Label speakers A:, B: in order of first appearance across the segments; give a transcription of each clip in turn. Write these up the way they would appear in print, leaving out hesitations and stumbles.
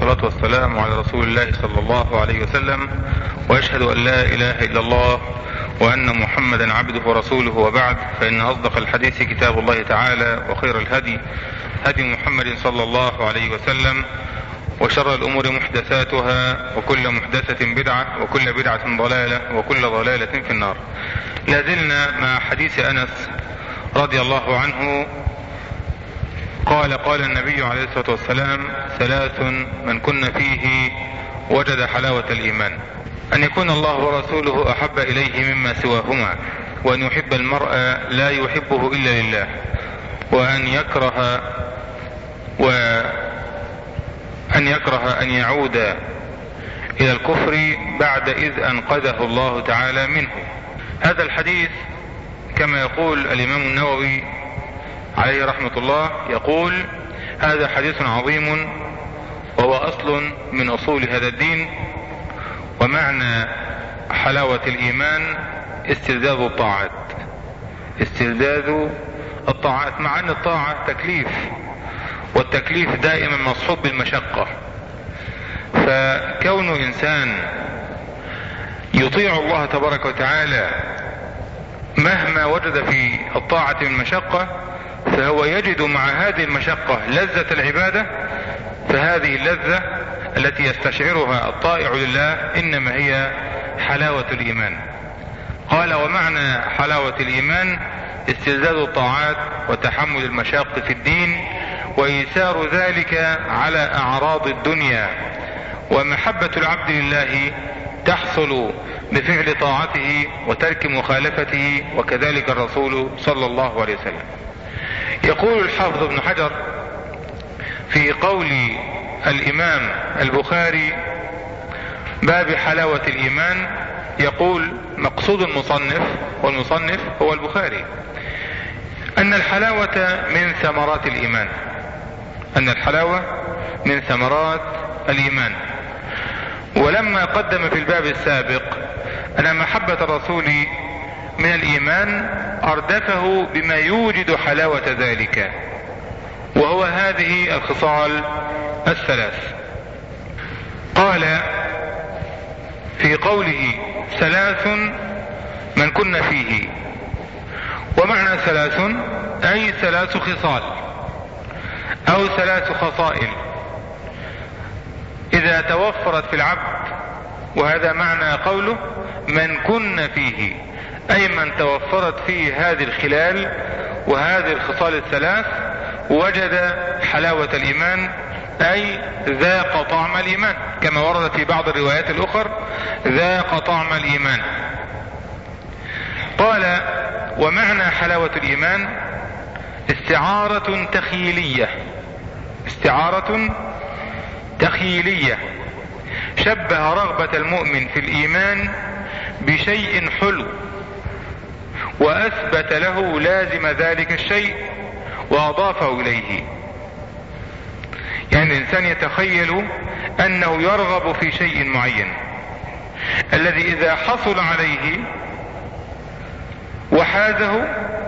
A: والصلاة والسلام على رسول الله صلى الله عليه وسلم، وأشهد أن لا إله إلا الله وأن محمدا عبده ورسوله، وبعد، فإن أصدق الحديث كتاب الله تعالى، وخير الهدي هدي محمد صلى الله عليه وسلم، وشر الأمور محدثاتها، وكل محدثة بدعة، وكل بدعة ضلالة، وكل ضلالة في النار. لازلنا مع حديث أنس رضي الله عنه قال النبي عليه الصلاة والسلام: ثلاث من كن فيه وجد حلاوة الإيمان: أن يكون الله ورسوله أحب إليه مما سواهما، وأن يحب المرء لا يحبه إلا لله، وأن يكره أن يعود إلى الكفر بعد إذ أنقذه الله تعالى منه. هذا الحديث كما يقول الإمام النووي عليه رحمة الله، يقول: هذا حديث عظيم، وهو أصل من أصول هذا الدين. ومعنى حلاوة الإيمان استلذاذ الطاعات، مع أن الطاعة تكليف، والتكليف دائما مصحوب بالمشقة، فكون إنسان يطيع الله تبارك وتعالى مهما وجد في الطاعة من مشقة، فهو يجد مع هذه المشقة لذة العبادة، فهذه اللذة التي يستشعرها الطائع لله إنما هي حلاوة الإيمان. قال: ومعنى حلاوة الإيمان استلذاذ الطاعات وتحمل المشاق في الدين، وإيثار ذلك على أعراض الدنيا، ومحبة العبد لله تحصل بفعل طاعته وترك مخالفته، وكذلك الرسول صلى الله عليه وسلم. يقول الحافظ ابن حجر في قول الإمام البخاري باب حلاوة الإيمان، يقول: مقصود المصنف، والمصنف هو البخاري، أن الحلاوة من ثمرات الإيمان، ولما قدم في الباب السابق أن محبة الرسول من الإيمان، أردفه بما يوجد حلاوة ذلك، وهو هذه الخصال الثلاث. قال في قوله: ثلاث من كن فيه، ومعنى ثلاث أي ثلاث خصال أو ثلاث خصائل إذا توفرت في العبد، وهذا معنى قوله من كن فيه، أي من توفرت فيه هذه الخلال وهذه الخصال الثلاث وجد حلاوة الإيمان، أي ذاق طعم الإيمان، كما ورد في بعض الروايات الأخرى: ذاق طعم الإيمان. قال: ومعنى حلاوة الإيمان استعارة تخيلية شبه رغبة المؤمن في الإيمان بشيء حلو، وأثبت له لازم ذلك الشيء وأضافه إليه. يعني الإنسان يتخيل أنه يرغب في شيء معين، الذي إذا حصل عليه وحازه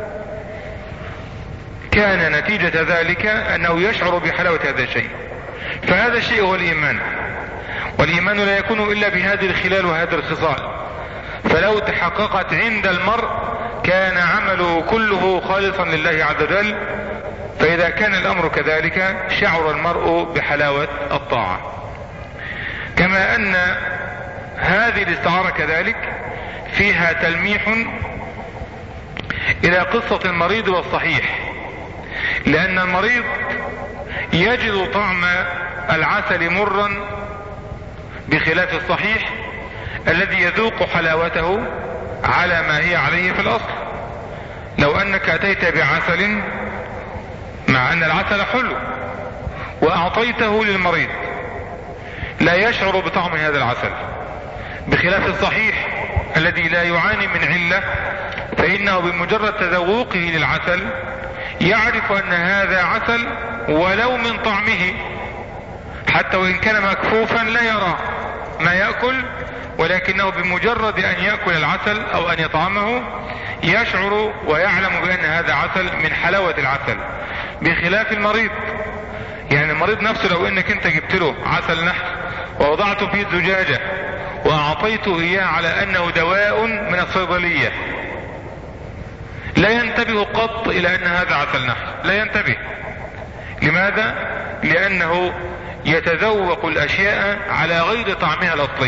A: كان نتيجة ذلك أنه يشعر بحلاوة هذا الشيء، فهذا الشيء هو الإيمان. والإيمان لا يكون إلا بهذه الخلال وهذه الخصال، فلو تحققت عند المرء كان عمله كله خالصا لله عز وجل، فإذا كان الأمر كذلك شعر المرء بحلاوة الطاعة. كما أن هذه الاستعارة كذلك فيها تلميح إلى قصة المريض والصحيح، لأن المريض يجد طعم العسل مرا بخلاف الصحيح الذي يذوق حلاوته على ما هي عليه في الأصل. لو أنك أتيت بعسل مع أن العسل حلو وأعطيته للمريض لا يشعر بطعم هذا العسل، بخلاف الصحيح الذي لا يعاني من علة، فإنه بمجرد تذوقه للعسل يعرف أن هذا عسل ولو من طعمه، حتى وإن كان مكفوفا لا يرى ما يأكل، ولكنه بمجرد أن يأكل العسل أو أن يطعمه يشعر ويعلم بأن هذا عسل من حلاوة العسل، بخلاف المريض يعني المريض نفسه لو انك انت جبت له عسل نحل ووضعته في زجاجة واعطيته اياه على انه دواء من الصيدلية، لا ينتبه قط الى ان هذا عسل نحل، لا ينتبه. لماذا؟ لانه يتذوق الاشياء على غير طعمها الاصلي.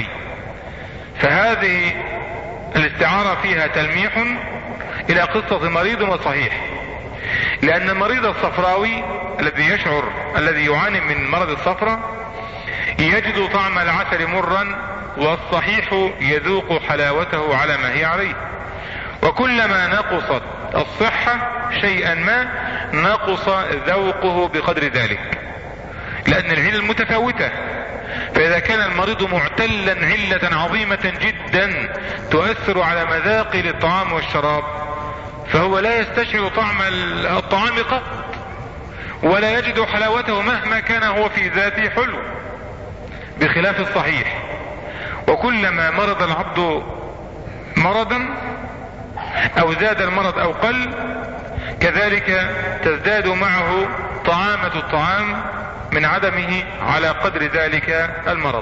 A: فهذه الاستعارة فيها تلميح الى قصة مريض وصحيح، لان المريض الصفراوي الذي يعاني من مرض الصفرة يجد طعم العسل مرا، والصحيح يذوق حلاوته على ما هي عليه. وكلما نقصت الصحة شيئا ما نقص ذوقه بقدر ذلك، لان العلل متفاوتة. فاذا كان المريض معتلا علة عظيمة جدا تؤثر على مذاق الطعام والشراب، فهو لا يستشعر طعم الطعام قط، ولا يجد حلاوته مهما كان هو في ذاته حلو، بخلاف الصحيح. وكلما مرض العبد مرضا او زاد المرض او قل، كذلك تزداد معه طعامة الطعام من عدمه على قدر ذلك المرض.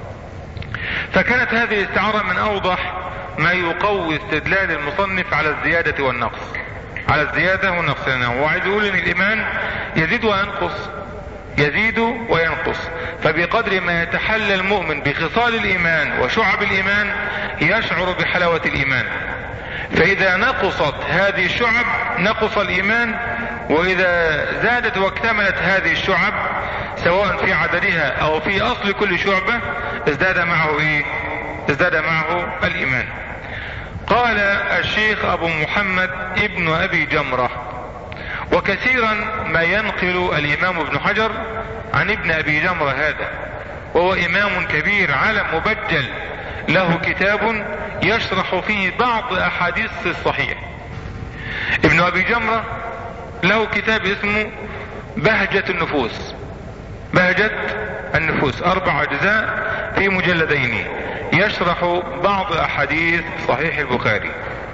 A: فكانت هذه الاستعارة من اوضح ما يقوي استدلال المصنف على الزيادة والنقص، على الزيادة والنقص. هو عايز يقول ان الايمان يزيد وينقص، يزيد وينقص. فبقدر ما يتحلى المؤمن بخصال الايمان وشعب الايمان يشعر بحلاوة الايمان. فاذا نقصت هذه الشعب نقص الايمان، واذا زادت واكتملت هذه الشعب سواء في عددها او في اصل كل شعبة ازداد معه ايه؟ ازداد معه الايمان. قال الشيخ ابو محمد ابن ابي جمرة، وكثيرا ما ينقل الامام ابن حجر عن ابن ابي جمرة هذا، وهو امام كبير علم مبجل له كتاب يشرح فيه بعض احاديث الصحيح. ابن ابي جمرة له كتاب اسمه بهجة النفوس، بهجة النفوس، 4 أجزاء في مجلدين يشرح بعض احاديث صحيح البخاري،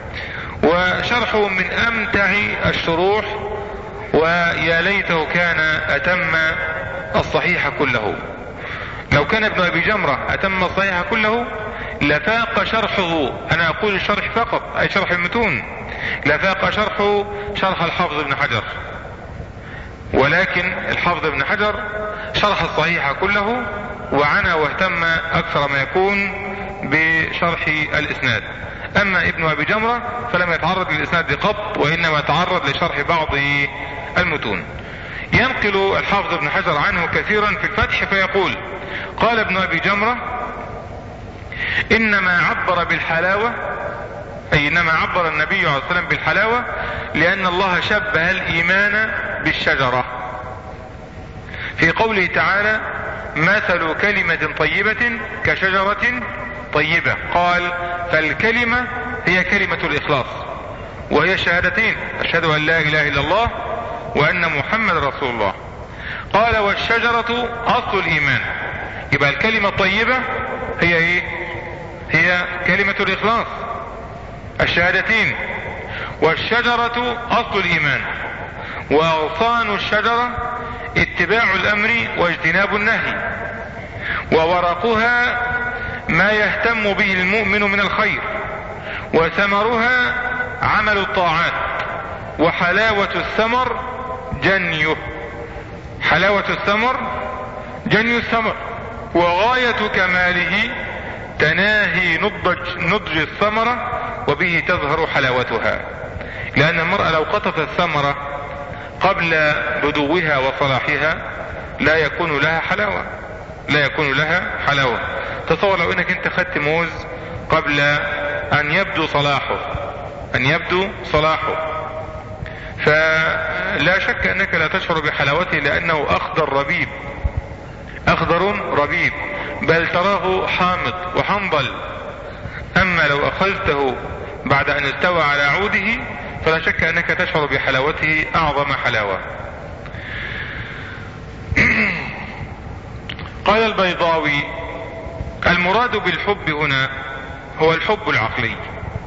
A: وشرحه من امتع الشروح، ويا ليته كان اتم الصحيح كله. لو كان ابن ابي جمرة اتم الصحيح كله لفاق شرحه، انا اقول الشرح فقط اي شرح المتون، لفاق شرحه شرح الحافظ ابن حجر. ولكن الحافظ ابن حجر شرح الصحيح كله وعنى واهتم اكثر ما يكون بشرح الاسناد. اما ابن ابي جمرة فلم يتعرض للاسناد قط، وانما تعرض لشرح بعض المتون. ينقل الحافظ ابن حجر عنه كثيرا في الفتح فيقول: قال ابن ابي جمرة: انما عبر بالحلاوة، اي انما عبر النبي عليه الصلاة والسلام بالحلاوة لان الله شبه الايمان بالشجرة في قوله تعالى: مثل كلمة طيبة كشجرة طيبة. قال: فالكلمة هي كلمة الاخلاص، وهي شهادتين: اشهد ان لا اله الا الله وان محمد رسول الله. قال: والشجرة اصل الايمان. يبقى الكلمة الطيبة هي ايه؟ هي كلمة الاخلاص، الشهادتين. والشجرة اصل الايمان، واغصان الشجرة اتباع الامر واجتناب النهي، وورقها ما يهتم به المؤمن من الخير، وثمرها عمل الطاعات، وحلاوة الثمر جنيه، حلاوة الثمر جني الثمر، وغاية كماله تناهي نضج الثمرة وبه تظهر حلاوتها. لأن المرأة لو قطفت الثمرة قبل بدوها وصلاحها لا يكون لها حلاوة، لا يكون لها حلاوة. تصور لو انك انت خدت موز قبل ان يبدو صلاحه، فلا شك انك لا تشعر بحلاوته لانه اخضر ربيب، بل تراه حامض وحنظل. اما لو اخذته بعد ان استوى على عوده فلا شك انك تشعر بحلاوته اعظم حلاوة. قال البيضاوي: المراد بالحب هنا هو الحب العقلي،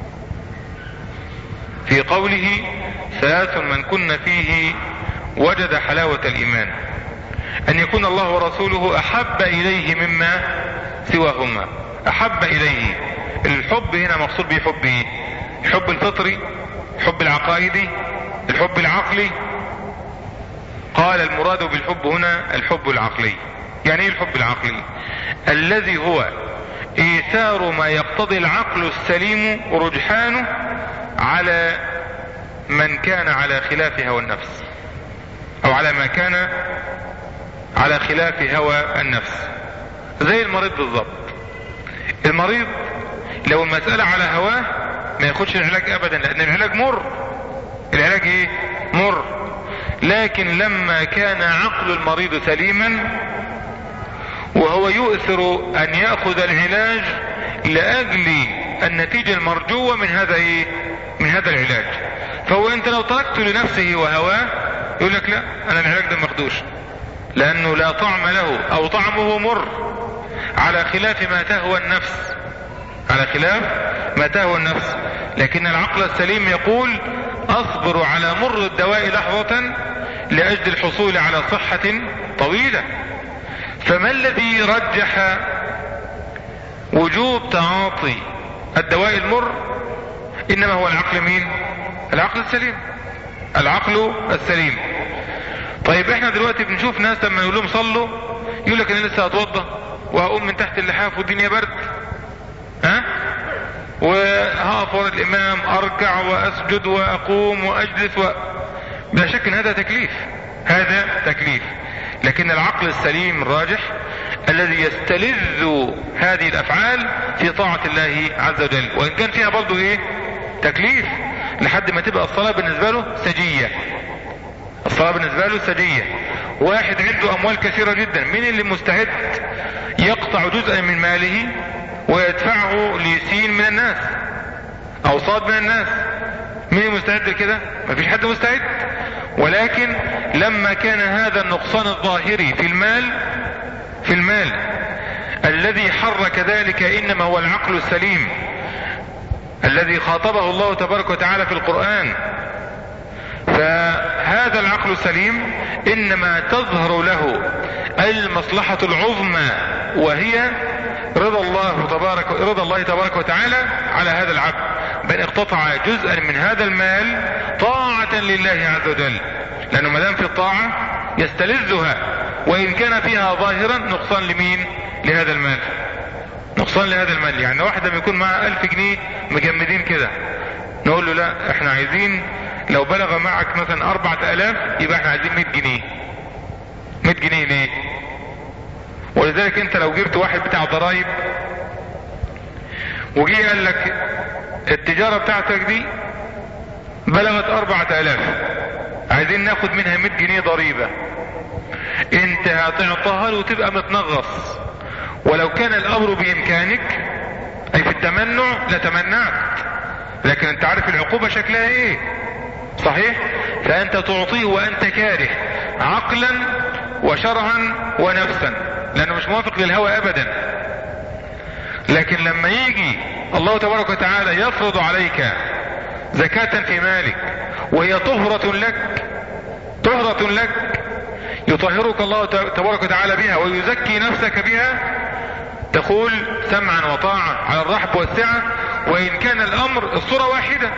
A: في قوله: 3 من كن فيه وجد حلاوة الإيمان. ان يكون الله ورسوله احب اليه مما سواهما. احب اليه، الحب هنا مقصود به حب ايه؟ الحب الفطري، الحب العقائدي، الحب العقلي. قال المراد بالحب هنا الحب العقلي. يعني ايه الحب العقلي؟ الذي هو ايثار ما يقتضي العقل السليم ورجحانه على من كان على خلاف هوى النفس، او على ما كان على خلاف هوى النفس. زي المريض بالضبط. المريض لو المسألة على هواه ما ياخدش العلاج ابدا، لان العلاج مر. العلاج ايه؟ مر. لكن لما كان عقل المريض سليما وهو يؤثر ان يأخذ العلاج لاجل النتيجة المرجوة من هذا ايه؟ من هذا العلاج. فهو انت لو تركته لنفسه وهواه يقول لك لا، انا العلاج ده مخدوش، لانه لا طعم له او طعمه مر، على خلاف ما تهوى النفس، على خلاف ما تهوى النفس. لكن العقل السليم يقول اصبر على مر الدواء لحظة لاجل الحصول على صحة طويلة. فما الذي رجح وجوب تعاطي الدواء المر؟ انما هو العقل. مين؟ العقل السليم. العقل السليم. طيب احنا دلوقتي بنشوف ناس لما يقول لهم صلوا يقول لك انا لسه هتوضى وهقوم من تحت اللحاف والدنيا برد، وهقف ورا الامام اركع واسجد واقوم واجلس بلا شك ان هذا تكليف، هذا تكليف. لكن العقل السليم الراجح الذي يستلذ هذه الافعال في طاعة الله عز وجل، وان كان فيها برضو ايه؟ تكليف، لحد ما تبقى الصلاة بالنسبة له سجية. الصلاة بالنسبة له سجية. واحد عنده اموال كثيرة جدا، مين اللي مستعد يقطع جزءا من ماله ويدفعه لسين من الناس او صاد من الناس؟ مين المستعد لكده؟ مفيش حد مستعد. ولكن لما كان هذا النقصان الظاهري في المال الذي حرك ذلك انما هو العقل السليم الذي خاطبه الله تبارك وتعالى في القرآن. فهذا العقل السليم انما تظهر له المصلحة العظمى، وهي رضا الله تبارك وتعالى على هذا العبد، بل اقتطع جزءا من هذا المال طاعة لله عز وجل، لانه ما دام في الطاعة يستلذها، وان كان فيها ظاهرا نقصان لمين؟ لهذا المال. نقصان لهذا المال. يعني واحد لما يكون معه 1000 جنيه مجمدين كده نقول له لا، احنا عايزين لو بلغ معك مثلا 4000 يبقى احنا عايزين 100 جنيه. 100 جنيه ليه؟ ولذلك انت لو جبت واحد بتاع ضرائب وجي قال لك التجارة بتاعتك دي بلغت 4000 عايزين ناخد منها 100 جنيه ضريبة، انت هتعطاها له وتبقى متنغص. ولو كان الامر بامكانك اي في التمنع لتمنعت، لكن انت عارف العقوبة شكلها ايه، صحيح؟ فانت تعطيه وانت كاره عقلا وشرعا ونفسا، لانه مش موافق للهوى ابدا. لكن لما يجي الله تبارك وتعالى يفرض عليك زكاة في مالك وهي طهرة لك يطهرك الله تبارك وتعالى بها ويزكي نفسك بها، تقول سمعا وطاعة على الرحب والسعة. وإن كان الأمر الصورة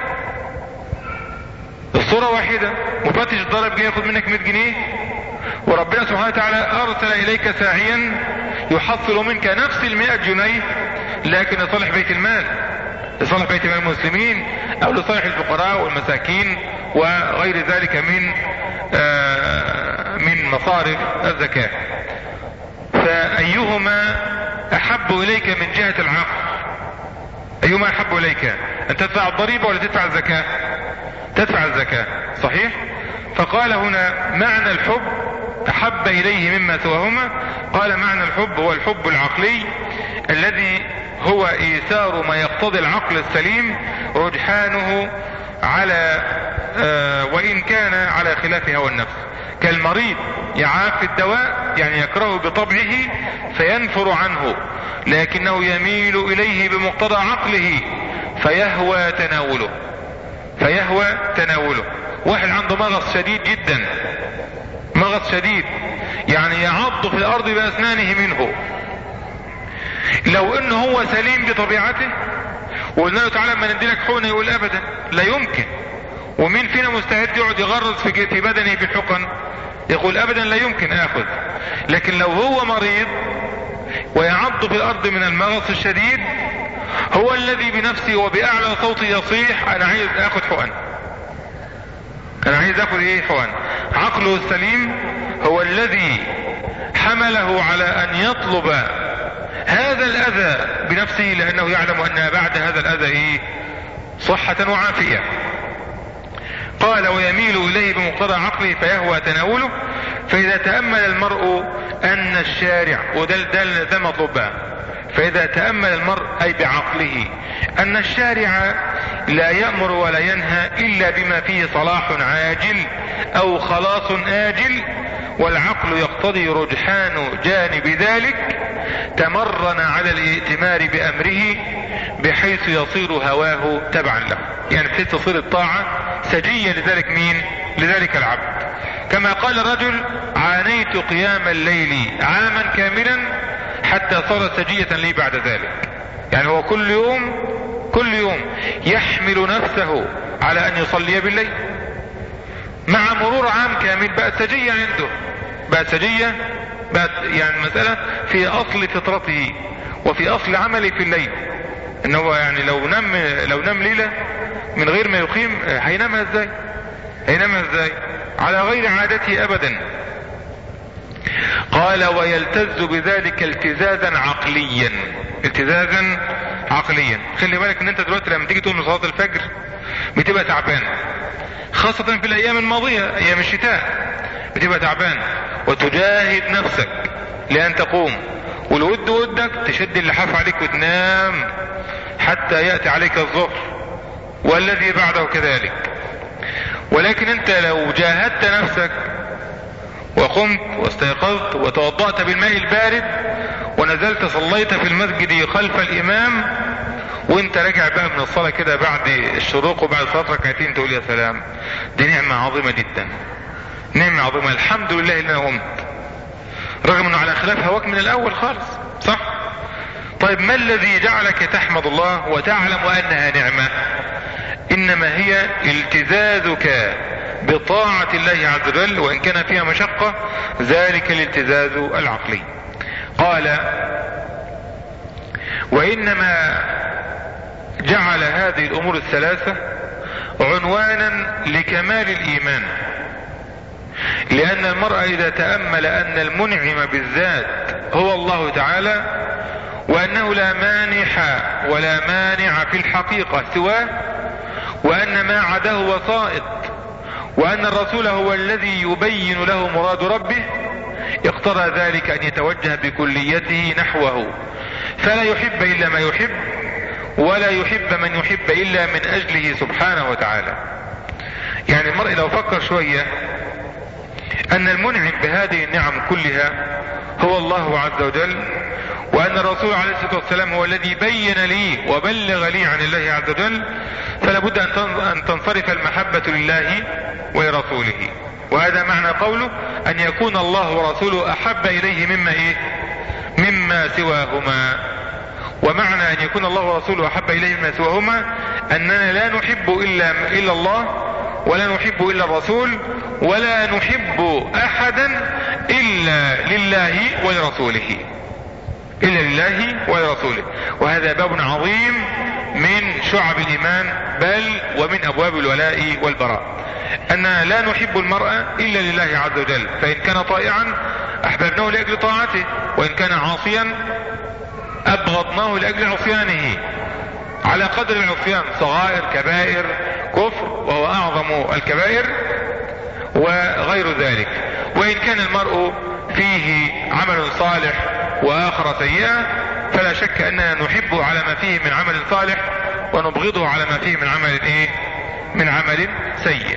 A: واحدة، مفتش الضرب جاي ياخد منك 100 جنيه وربنا سبحانه وتعالى أرسل إليك ساعيا يحصل منك نفس 100 جنيه لكن لصالح بيت المال، لصالح بيت المال المسلمين أو لصالح الفقراء والمساكين وغير ذلك من مصارف الزكاة. فأيهما أحب إليك من جهة العقل؟ أيهما أحب إليك؟ أن تدفع الضريبة ولا تدفع الزكاة؟ تدفع الزكاة، صحيح؟ فقال هنا معنى الحب أحب إليه مما سواهما. قال معنى الحب هو الحب العقلي الذي هو إيثار ما يقتضي العقل السليم رجحانه على وإن كان على خلاف هوى النفس. كالمريض يعاف الدواء، يعني يكره بطبعه فينفر عنه، لكنه يميل إليه بمقتضى عقله فيهوى تناوله. واحد عنده مغص شديد جدا، مغص شديد، يعني يعض في الارض باسنانه منه. لو انه هو سليم بطبيعته وقلنا له تعالى ما نديلك حقنه، يقول ابدا لا يمكن. ومين فينا مستعد يقعد يغرز في بدنه بالحقن؟ يقول ابدا لا يمكن اخذ. لكن لو هو مريض ويعض في الارض من المغص الشديد، هو الذي بنفسه وباعلى صوته يصيح انا عايز اخذ حقن، انا عايز اخذ حقن. عقله السليم هو الذي حمله على ان يطلب هذا الاذى بنفسه، لانه يعلم ان بعد هذا الاذى صحة وعافية. قال ويميل اليه بمقتضى عقله فيهوى تناوله. فاذا تأمل المرء ان الشارع، وده مطلوب بقى، فاذا تأمل المرء اي بعقله ان الشارع لا يأمر ولا ينهى الا بما فيه صلاح عاجل او خلاص آجل، والعقل يقتضي رجحان جانب ذلك، تمرن على الائتمار بامره بحيث يصير هواه تبعا له، يعني بحيث تصير الطاعة سجية لذلك مين؟ لذلك العبد. كما قال الرجل عانيت قيام الليل عاما كاملا حتى صار سجية لي بعد ذلك. يعني هو كل يوم يحمل نفسه على ان يصلي بالليل، مع مرور عام كامل بقت سجية عنده، بقت سجية، بقت يعني المسألة في اصل فطرته وفي اصل عمله في الليل. انه يعني لو نام ليلة من غير ما يقيم هينامها ازاي؟ على غير عادته ابدا. قال ويلتز بذلك التزازا عقليا. خلي بالك ان انت دلوقتي لما تيجي تقوم من صلاة الفجر بتبقى تعبان، خاصة في الايام الماضية ايام الشتاء بتبقى تعبان، وتجاهد نفسك لان تقوم، والود ودك تشد اللحاف عليك وتنام حتى يأتي عليك الظهر والذي بعده كذلك. ولكن انت لو جاهدت نفسك وقمت واستيقظت وتوضأت بالماء البارد ونزلت صليت في المسجد خلف الامام، وانت راجع بقى من الصلاة كده بعد الشروق وبعد صلاة ركعتين، تقول يا سلام، دي نعمة عظيمة جدا، نعمة عظيمة، الحمد لله ان انا قمت، رغم انه على خلاف هواك من الاول خالص، صح؟ طيب ما الذي جعلك تحمد الله وتعلم انها نعمة؟ انما هي التزازك بطاعة الله عز وجل وان كان فيها مشقة، ذلك الالتزاز العقلي. قال وانما جعل هذه الامور الثلاثة عنوانا لكمال الايمان، لان المرء اذا تأمل ان المنعم بالذات هو الله تعالى، وانه لا مانح ولا مانع في الحقيقة سواه، وان ما عداه وسائط، وان الرسول هو الذي يبين له مراد ربه، اقتضى ذلك ان يتوجه بكليته نحوه، فلا يحب الا ما يحب، ولا يحب من يحب الا من اجله سبحانه وتعالى. يعني المرء لو فكر شوية ان المنعم بهذه النعم كلها هو الله عز وجل، وان الرسول عليه الصلاة والسلام هو الذي بين لي وبلغ لي عن الله عز وجل، فلا بد ان تنصرف المحبة لله ولرسوله. وهذا معنى قوله ان يكون الله ورسوله احب اليه مما سواهما. ومعنى ان يكون الله ورسوله احب اليه مما سواهما اننا لا نحب الا الله، ولا نحب الا الرسول، ولا نحب احدا الا لله ولرسوله، وهذا باب عظيم من شعب الايمان، بل ومن ابواب الولاء والبراء، اننا لا نحب المرء الا لله عز وجل، فان كان طائعا احببناه لاجل طاعته، وان كان عاصيا ابغضناه لاجل عصيانه، على قدر العصيان، صغائر كبائر كفر وهو اعظم الكبائر وغير ذلك. وان كان المرء فيه عمل صالح واخر سيئة، فلا شك اننا نحبه على ما فيه من عمل صالح، ونبغضه على ما فيه من عمل سيء.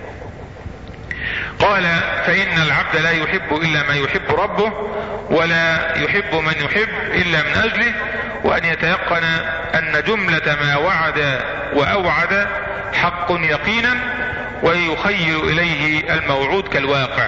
A: قال فإن العبد لا يحب إلا ما يحب ربه، ولا يحب من يحب إلا من أجله، وأن يتيقن أن جملة ما وعد وأوعد حق يقينا، ويخيل إليه الموعود كالواقع.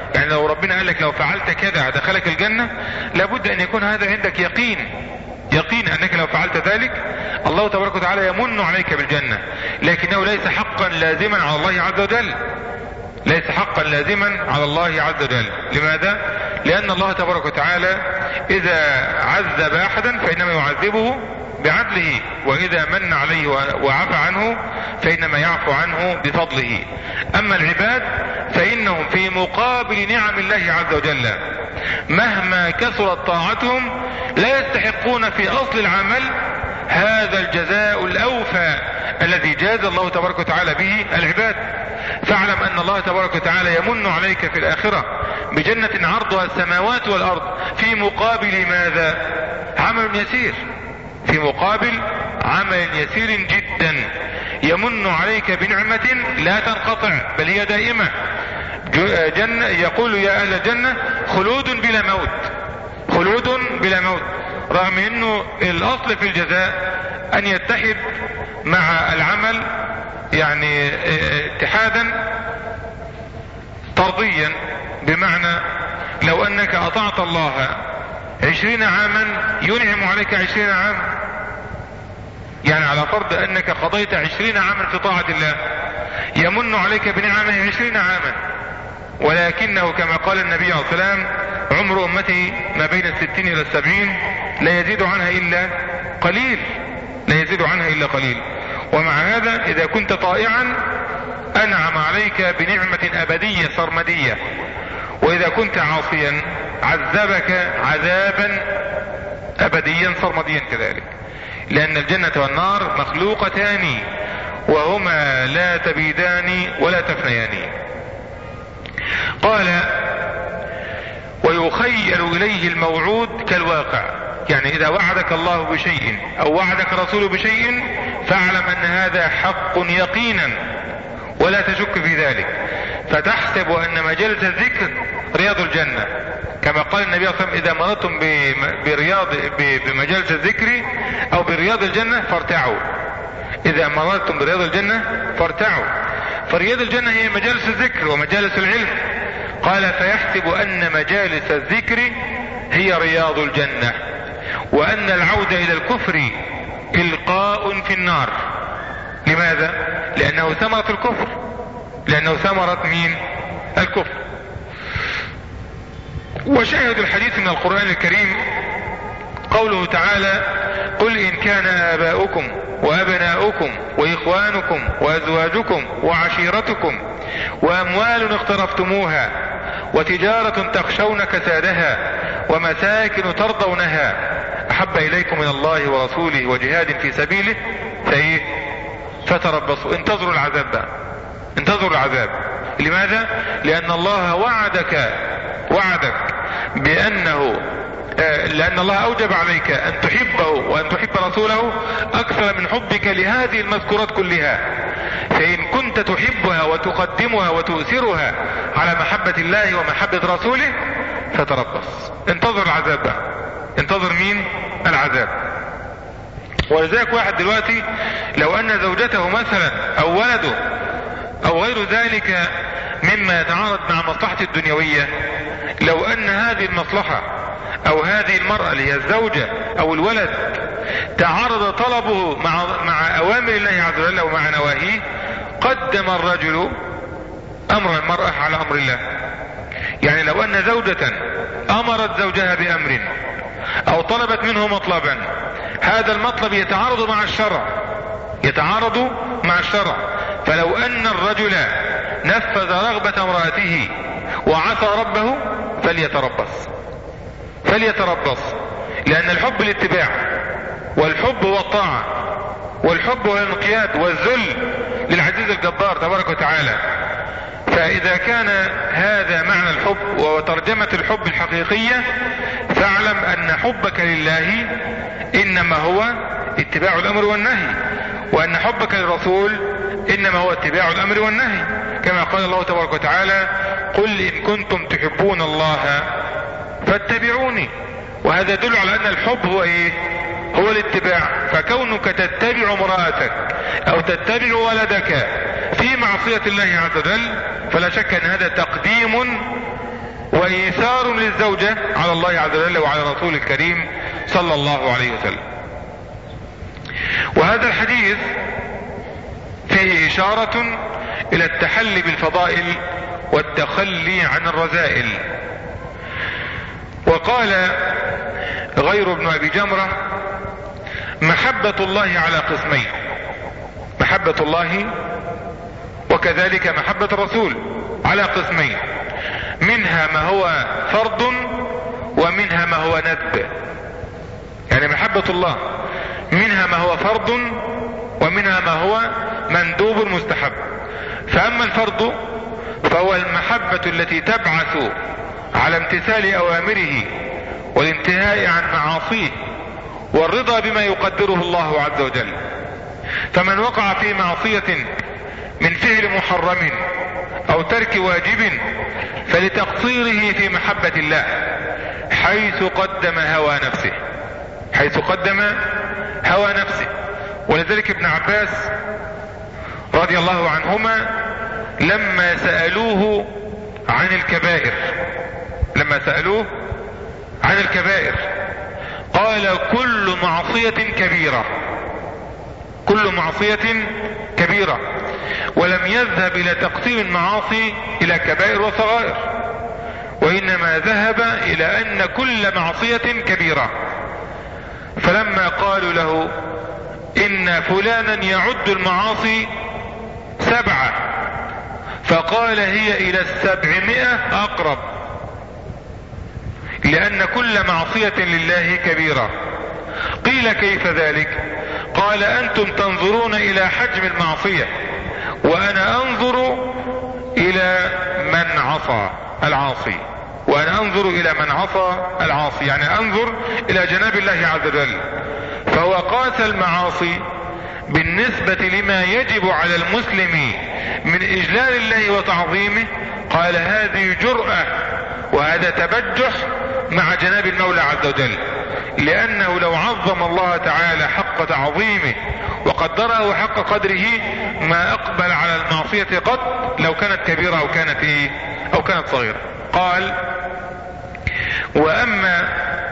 A: يعني لو ربنا قال لك لو فعلت كذا هدخلك الجنة، لابد ان يكون هذا عندك يقين انك لو فعلت ذلك الله تبارك وتعالى يمن عليك بالجنة، لكنه ليس حقا لازما على الله عز وجل، ليس حقا لازما على الله عز وجل. لماذا؟ لان الله تبارك وتعالى اذا عذب احدا فانما يعذبه بعدله، واذا من عليه وعفى عنه فانما يعفو عنه بفضله. اما العباد فانهم في مقابل نعم الله عز وجل مهما كثرت طاعتهم لا يستحقون في اصل العمل هذا الجزاء الاوفى الذي جاز الله تبارك وتعالى به العباد. فاعلم ان الله تبارك وتعالى يمن عليك في الاخرة بجنة عرضها السماوات والارض في مقابل ماذا؟ عمل يسير، في مقابل عمل يسير جدا يمن عليك بنعمة لا تنقطع بل هي دائمة. جنة يقول يا اهل الجنة خلود بلا موت، خلود بلا موت، رغم انه الاصل في الجزاء ان يتحد مع العمل يعني اتحادا طرديا، بمعنى لو انك اطعت الله 20 عاما ينعم عليك 20 عاما، يعني على فرض انك قضيت 20 عاما في طاعة الله يمن عليك بنعمه 20 عاما، ولكنه كما قال النبي عليه الصلاة والسلام عمر امتي ما بين 60 الى 70 لا يزيد عنها الا قليل، لا يزيد عنها الا قليل. ومع هذا اذا كنت طائعا انعم عليك بنعمة ابدية سرمدية، واذا كنت عاصيا عذبك عذابا ابديا سرمديا كذلك، لان الجنة والنار مخلوقتان وهما لا تبيدان ولا تفنيان. قال ويخيل اليه الموعود كالواقع، يعني اذا وعدك الله بشيء او وعدك رسوله بشيء فاعلم ان هذا حق يقينا ولا تشك في ذلك، فتحسب ان مجالس الذكر رياض الجنة، كما قال النبي صلى الله عليه وسلم اذا مررتم بمجالس الذكر او برياض الجنة فارتعوا، اذا مررتم برياض الجنة فارتعوا. فرياض الجنة هي مجالس الذكر ومجالس العلم. قال فيحسب ان مجالس الذكر هي رياض الجنة، وان العودة الى الكفر القاء في النار. لماذا؟ لانه ثمرة الكفر، لانه ثمرة مين؟ الكفر. وشاهد الحديث من القرآن الكريم قوله تعالى قل ان كان اباؤكم وابناؤكم واخوانكم وازواجكم وعشيرتكم واموال اقترفتموها وتجارة تخشون كسادها ومساكن ترضونها احب اليكم من الله ورسوله وجهاد في سبيله فتربصوا، انتظروا العذاب بقى، انتظروا العذاب. لماذا؟ لان الله وعدك بانه لان الله اوجب عليك ان تحبه وان تحب رسوله اكثر من حبك لهذه المذكورات كلها. فان كنت تحبها وتقدمها وتؤثرها على محبة الله ومحبة رسوله فتربص، انتظر العذاب بقى، انتظر مين؟ العذاب. ولذلك واحد دلوقتي لو ان زوجته مثلا او ولده او غير ذلك مما يتعارض مع مصلحة الدنيوية، لو ان هذه المصلحة او هذه المرأة اللي هي الزوجة او الولد تعارض طلبه مع اوامر الله عز وجل ومع نواهيه، قدم الرجل امر المرأة على امر الله. يعني لو ان زوجة امرت زوجها بامر او طلبت منه مطلبا، هذا المطلب يتعارض مع الشرع، يتعارض مع الشرع، فلو ان الرجل نفذ رغبة امرأته وعصى ربه فليتربص، لان الحب الاتباع، والحب هو الطاعة، والحب هو الانقياد والذل للعزيز الجبار تبارك وتعالى. فاذا كان هذا معنى الحب وترجمة الحب الحقيقية، فاعلم ان حبك لله انما هو اتباع الامر والنهي، وان حبك للرسول انما هو اتباع الامر والنهي، كما قال الله تبارك وتعالى قل ان كنتم تحبون الله فاتبعوني. وهذا يدل على ان الحب هو هو الاتباع. فكونك تتبع امرأتك او تتبع ولدك في معصية الله عز وجل فلا شك ان هذا تقديم وإيثار للزوجة على الله عز وجل وعلى رسول الكريم صلى الله عليه وسلم. وهذا الحديث فيه إشارة إلى التحلي بالفضائل والتخلي عن الرذائل. وقال غير ابن أبي جمرة: محبة الله على قسمين: محبة الله وكذلك محبة الرسول على قسمين، منها ما هو فرض ومنها ما هو ندب. يعني محبة الله منها ما هو فرض ومنها ما هو مندوب مستحب. فأما الفرض فهو المحبة التي تبعث على امتثال أوامره والانتهاء عن معاصيه والرضا بما يقدره الله عز وجل. فمن وقع في معصية من فعل محرم أو ترك واجب فلتقصيره في محبة الله، حيث قدم هوى نفسه، حيث قدم هوى نفسه. ولذلك ابن عباس رضي الله عنهما لما سألوه عن الكبائر، قال: كل معصية كبيرة، كل معصية كبيرة، ولم يذهب الى تقسيم المعاصي الى كبائر وصغائر، وانما ذهب الى ان كل معصية كبيرة. فلما قالوا له: ان فلانا يعد المعاصي 7، فقال: هي الى 700 اقرب، لان كل معصية لله كبيرة. قيل: كيف ذلك؟ قال: انتم تنظرون الى حجم المعصية، وانا انظر الى من عصى العاصي، وانا انظر الى من عصى العاصي، يعني انظر الى جناب الله عز وجل. فهو قاس المعاصي بالنسبة لما يجب على المسلم من اجلال الله وتعظيمه. قال: هذه جرأة وهذا تبجح مع جناب المولى عز وجل، لانه لو عظم الله تعالى حق تعظيمه وقدره حق قدره ما اقبل على المعصية قط، لو كانت كبيرة او كانت صغيرة. قال: واما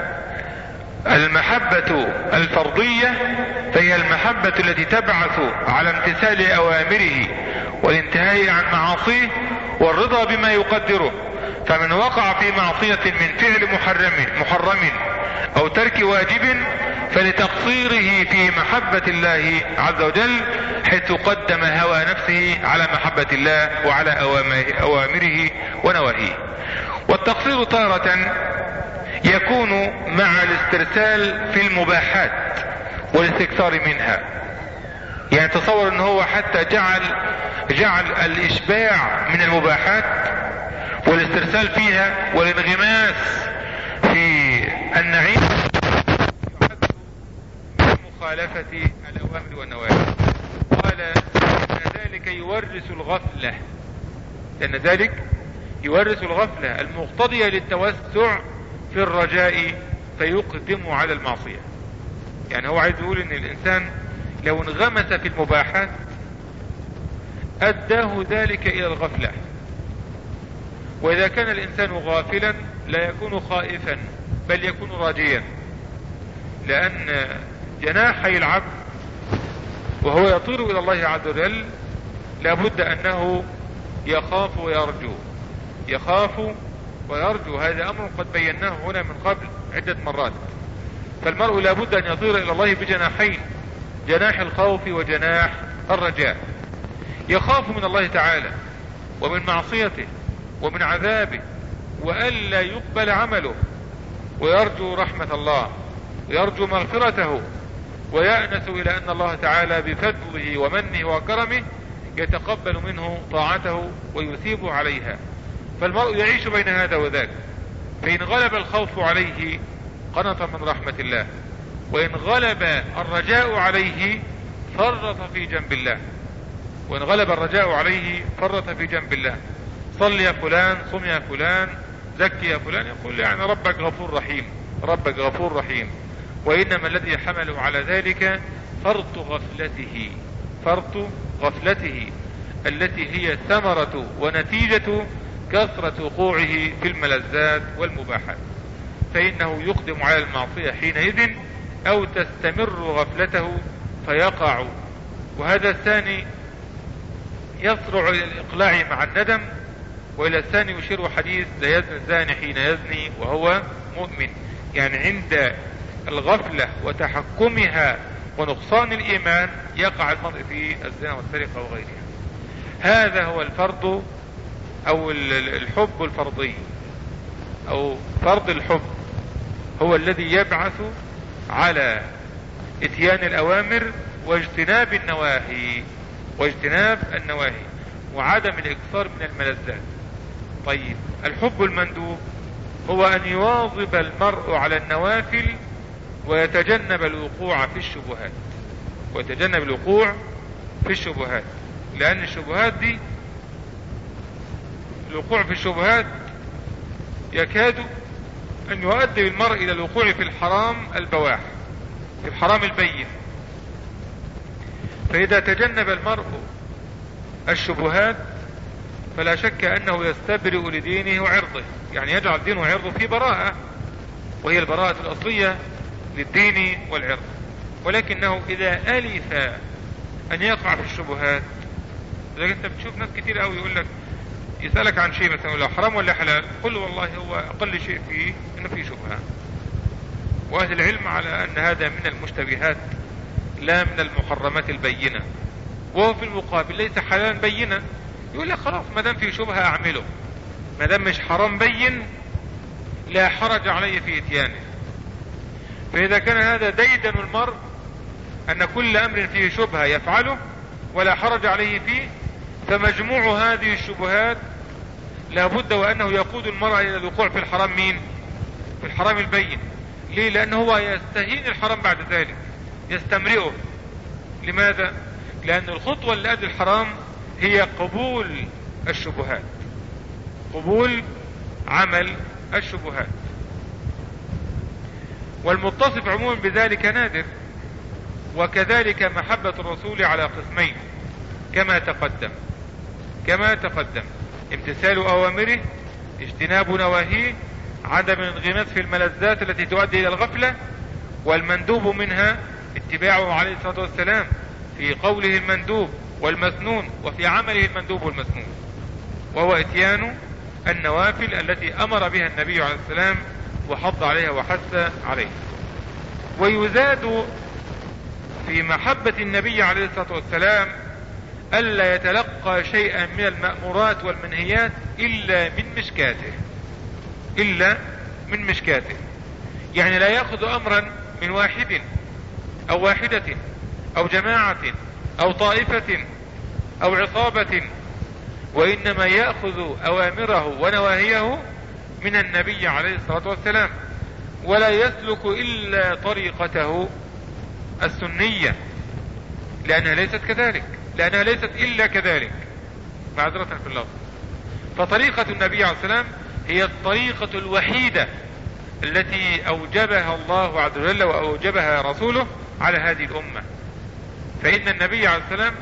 A: المحبة الفرضية فهي المحبة التي تبعث على امتثال اوامره والانتهاء عن معاصيه والرضا بما يقدره. فمن وقع في معصية من فعل محرم او ترك واجب فلتقصيره في محبة الله عز وجل، حيث قدم هوى نفسه على محبة الله وعلى اوامره ونواهيه. والتقصير تارة يكون مع الاسترسال في المباحات والاستكثار منها. يعني تصور ان هو حتى جعل الاشباع من المباحات والاسترسال فيها والانغماس في النعيم من مخالفة الاوامر والنواهي. قال: ان ذلك يورث الغفلة المقتضية للتوسع في الرجاء فيقدم على المعصية. يعني هو عايز يقول ان الانسان لو انغمس في المباحات اداه ذلك الى الغفلة. واذا كان الانسان غافلا لا يكون خائفا بل يكون راجيا، لان جناحي العبد وهو يطير الى الله عز وجل لابد انه يخاف ويرجو. هذا امر قد بيناه هنا من قبل عدة مرات. فالمرء لابد ان يطير الى الله بجناحين: جناح الخوف وجناح الرجاء. يخاف من الله تعالى ومن معصيته ومن عذابه وألا يقبل عمله، ويرجو رحمة الله ويرجو مغفرته، ويأنس إلى أن الله تعالى بفضله ومنه وكرمه يتقبل منه طاعته ويثيبه عليها. فالمرء يعيش بين هذا وذاك، فإن غلب الخوف عليه قنط من رحمة الله، وإن غلب الرجاء عليه فرط في جنب الله. صل يا فلان، صم يا فلان، زكي يا فلان، يقول يعني ربك غفور رحيم. وإنما الذي حمله على ذلك فرط غفلته التي هي ثمرة ونتيجة كثرة وقوعه في الملذات والمباحات، فإنه يقدم على المعصية حينئذ أو تستمر غفلته فيقع. وهذا الثاني يسرع إلى الإقلاع مع الندم. وإلى الثاني يشير حديث لا يزني الزاني حين يزني وهو مؤمن، يعني عند الغفلة وتحكمها ونقصان الإيمان يقع المرء في الزنا والسرقة وغيرها. هذا هو الفرض أو الحب الفرضي أو فرض الحب، هو الذي يبعث على اتيان الأوامر واجتناب النواهي وعدم الإكثار من الملذات. طيب الحب المندوب هو أن يواظب المرء على النوافل ويتجنب الوقوع في الشبهات، لأن الشبهات دي الوقوع في الشبهات يكاد أن يؤدي المرء إلى الوقوع في الحرام البواح، في الحرام البين. فإذا تجنب المرء الشبهات فلا شك أنه يستبرئ لدينه وعرضه، يعني يجعل دينه وعرضه في براءة، وهي البراءة الأصلية للدين والعرض. ولكنه إذا ألف أن يقع في الشبهات، إذا أنت بتشوف ناس كتير قوي يقول لك يسألك عن شيء مثلا ولا حرام ولا حلال، قل والله هو أقل شيء فيه إنه فيه شبهة، وأهل العلم على أن هذا من المشتبهات لا من المحرمات البينة. وهو في المقابل ليس حلالا بينا، يقول لك خلاص ما دام فيه شبهة أعمله، ما دام مش حرام بين لا حرج عليه في إتيانه. فإذا كان هذا ديدن المرء أن كل أمر فيه شبهة يفعله ولا حرج عليه فيه، فمجموع هذه الشبهات لابد وأنه يقود المرء إلى الوقوع في الحرام. في الحرام البين. ليه؟ لأنه هو يستهين الحرام بعد ذلك، يستمرئه. لماذا؟ لأن الخطوة اللي قبل الحرام هي قبول الشبهات، قبول عمل الشبهات. والمتصف عموما بذلك نادر. وكذلك محبة الرسول على قسمين كما تقدم: امتثال أوامره، اجتناب نواهيه، عدم الانغماس في الملذات التي تؤدي إلى الغفلة، والمندوب منها اتباعه عليه الصلاة والسلام في قوله المندوب والمسنون وفي عمله المندوب والمسنون، وهو اتيان النوافل التي أمر بها النبي عليه السلام وحض عليها وحث عليها. ويزاد في محبة النبي عليه الصلاة والسلام ألا يتلقى شيئا من المأمورات والمنهيات إلا من مشكاته، يعني لا يأخذ أمرا من واحد أو واحدة أو جماعة أو طائفة أو عصابة، وإنما يأخذ أوامره ونواهيه من النبي عليه الصلاة والسلام، ولا يسلك إلا طريقته السنية، لأنها ليست إلا كذلك، معذرة في اللفظ. فطريقة النبي عليه السلام هي الطريقة الوحيدة التي أوجبها الله عز وجل وأوجبها رسوله على هذه الأمة. فإن النبي عليه السلام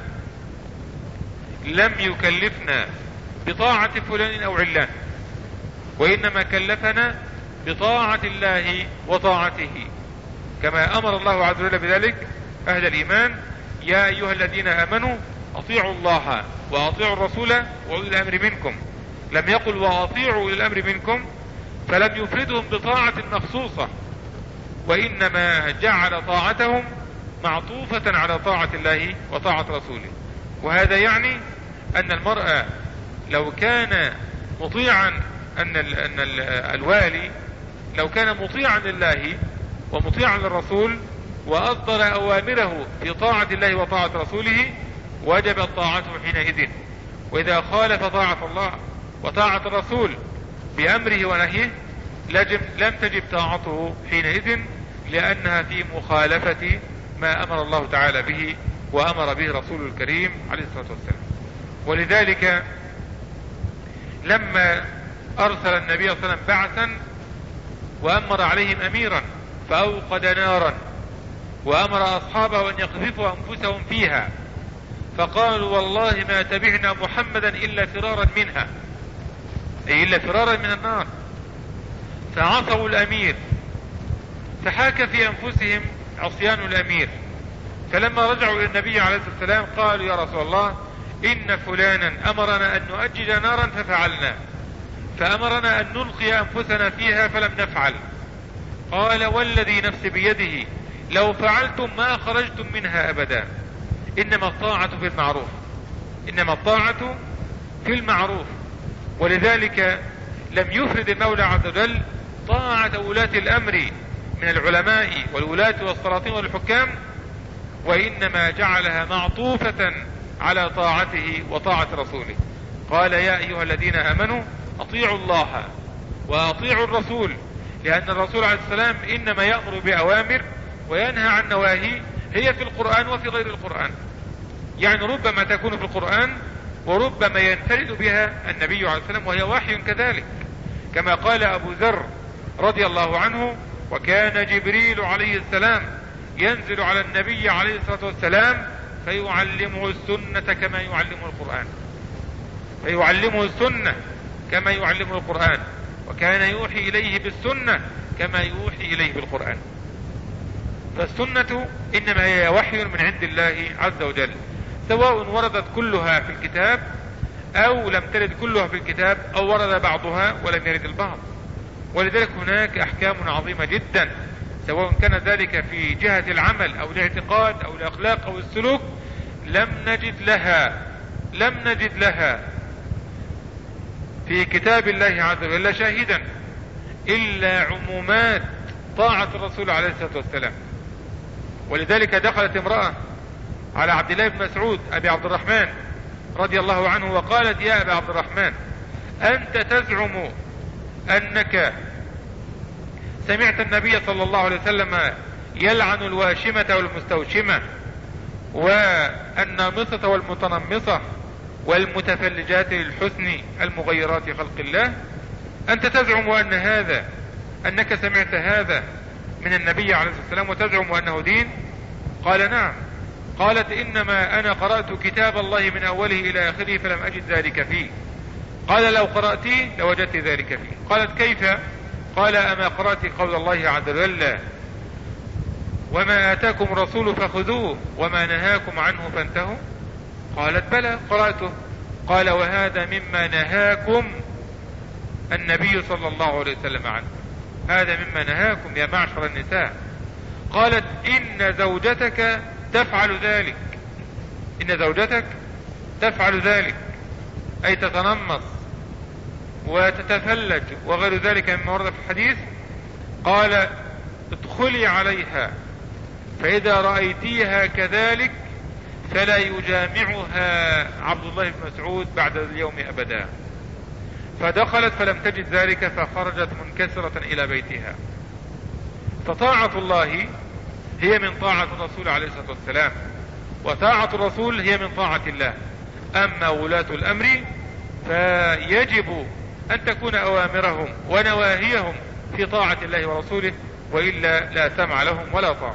A: لم يكلفنا بطاعة فلان أو علان، وإنما كلفنا بطاعة الله وطاعته، كما أمر الله عز وجل بذلك أهل الإيمان: يا أيها الذين آمنوا أطيعوا الله وأطيعوا الرسول وأولي الأمر منكم. لم يقل وأطيعوا أولي الأمر منكم، فلم يفردهم بطاعة مخصوصة، وإنما جعل طاعتهم معطوفة على طاعة الله وطاعة رسوله. وهذا يعني أن المرء لو كان مطيعا، أن الوالي لو كان مطيعا لله ومطيعا للرسول وأصدر أوامره في طاعة الله وطاعة رسوله وجبت طاعته حينئذ. وإذا خالف طاعة الله وطاعة الرسول بأمره ونهيه لم تجب طاعته حينئذ، لأنها في مخالفة ما أمر الله تعالى به وأمر به رسول الكريم عليه الصلاة والسلام. ولذلك لما أرسل النبي صلى الله عليه وسلم بعثا وأمر عليهم أميرا فأوقد نارا وأمر أصحابه أن يقذفوا أنفسهم فيها، فقالوا والله ما تبعنا محمدا إلا فرارا منها. أي إلا فرارا من النار، فعصوا الأمير، فحاك في أنفسهم عصيان الأمير، فلما رجعوا إلى النبي عليه الصلاة والسلام قالوا يا رسول الله إن فلانا أمرنا أن نؤجج نارا ففعلنا، فأمرنا أن نلقي أنفسنا فيها فلم نفعل. قال والذي نفسي بيده لو فعلتم ما خرجتم منها أبدا، إنما الطاعة في المعروف، إنما الطاعة في المعروف. ولذلك لم يفرد المولى عز وجل طاعة ولاة الأمر من العلماء والولاة والسلاطين والحكام، وإنما جعلها معطوفة على طاعته وطاعة رسوله. قال يا أيها الذين آمنوا أطيعوا الله وأطيعوا الرسول، لأن الرسول عليه السلام إنما يأمر بأوامر وينهى عن نواهي هي في القرآن وفي غير القرآن، يعني ربما تكون في القرآن وربما ينفرد بها النبي عليه السلام وهي وحي كذلك، كما قال أبو ذر رضي الله عنه وكان جبريل عليه السلام ينزل على النبي عليه الصلاة والسلام فيعلمه السنة كما يعلمه القرآن، فيعلمه السنة كما يعلمه القرآن، وكان يوحي إليه بالسنة كما يوحي إليه بالقرآن. فالسنة إنما هي وحي من عند الله عز وجل، سواء وردت كلها في الكتاب أو لم ترد كلها في الكتاب أو ورد بعضها ولم يرد البعض. ولذلك هناك أحكام عظيمة جدا، سواء كان ذلك في جهة العمل أو الاعتقاد أو الأخلاق أو السلوك، لم نجد لها في كتاب الله عز وجل شاهدا إلا عمومات طاعة الرسول عليه الصلاة والسلام. ولذلك دخلت امرأة على عبد الله بن مسعود أبي عبد الرحمن رضي الله عنه وقالت يا أبا عبد الرحمن أنت تزعم أنك سمعت النبي صلى الله عليه وسلم يلعن الواشمة والمستوشمة والنامصة والمتنمصة والمتفلجات للحسن المغيرات خلق الله، أنت تزعم أن هذا أنك سمعت هذا من النبي عليه الصلاة والسلام وتزعم أنه دين؟ قال نعم. قالت إنما أنا قرأت كتاب الله من أوله إلى آخره فلم أجد ذلك فيه. قال لو قرأتيه لوجدت ذلك فيه. قالت كيف؟ قال أما قرأت قول الله عز وجل وما آتاكم الرسول فخذوه وما نهاكم عنه فانتهوا؟ قالت بلى قرأته. قال وهذا مما نهاكم النبي صلى الله عليه وسلم عنه، هذا مما نهاكم يا معشر النساء. قالت إن زوجتك تفعل ذلك، إن زوجتك تفعل ذلك، أي تتنمص وتتفلج وغير ذلك مما ورد في الحديث. قال ادخلي عليها فإذا رأيتيها كذلك فلا يجامعها عبد الله بن مسعود بعد اليوم أبدا. فدخلت فلم تجد ذلك فخرجت منكسرة إلى بيتها. فطاعة الله هي من طاعة الرسول عليه الصلاة والسلام، وطاعة الرسول هي من طاعة الله. أما ولاة الأمر فيجب أن تكون أوامرهم ونواهيهم في طاعة الله ورسوله، وإلا لا سمع لهم ولا طاعة.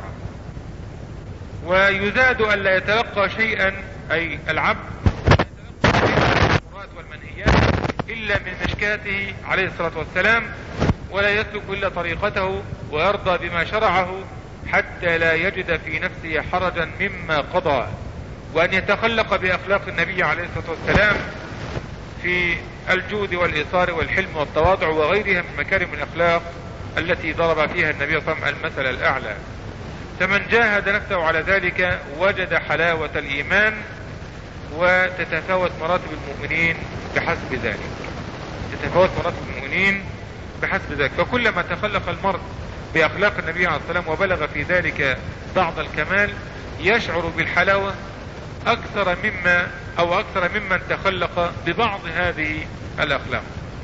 A: ويزاد أن لا يتلقى شيئا أي العبد المراد والمنهيات إلا من مشكاته عليه الصلاة والسلام، ولا يسلك إلا طريقته ويرضى بما شرعه حتى لا يجد في نفسه حرجا مما قضى، وأن يتخلق بأخلاق النبي عليه الصلاة والسلام في الجود والإيثار والحلم والتواضع وغيرها من مكارم الأخلاق التي ضرب فيها النبي صلى الله عليه وسلم المثل الأعلى. فمن جاهد نفسه على ذلك وجد حلاوة الإيمان، وتتفاوت مراتب المؤمنين بحسب ذلك، تتفاوت مراتب المؤمنين بحسب ذلك. فكلما تخلق المرء بأخلاق النبي عليه الصلاة والسلام وبلغ في ذلك بعض الكمال يشعر بالحلاوة أكثر ممن تخلق ببعض هذه الأخلاق.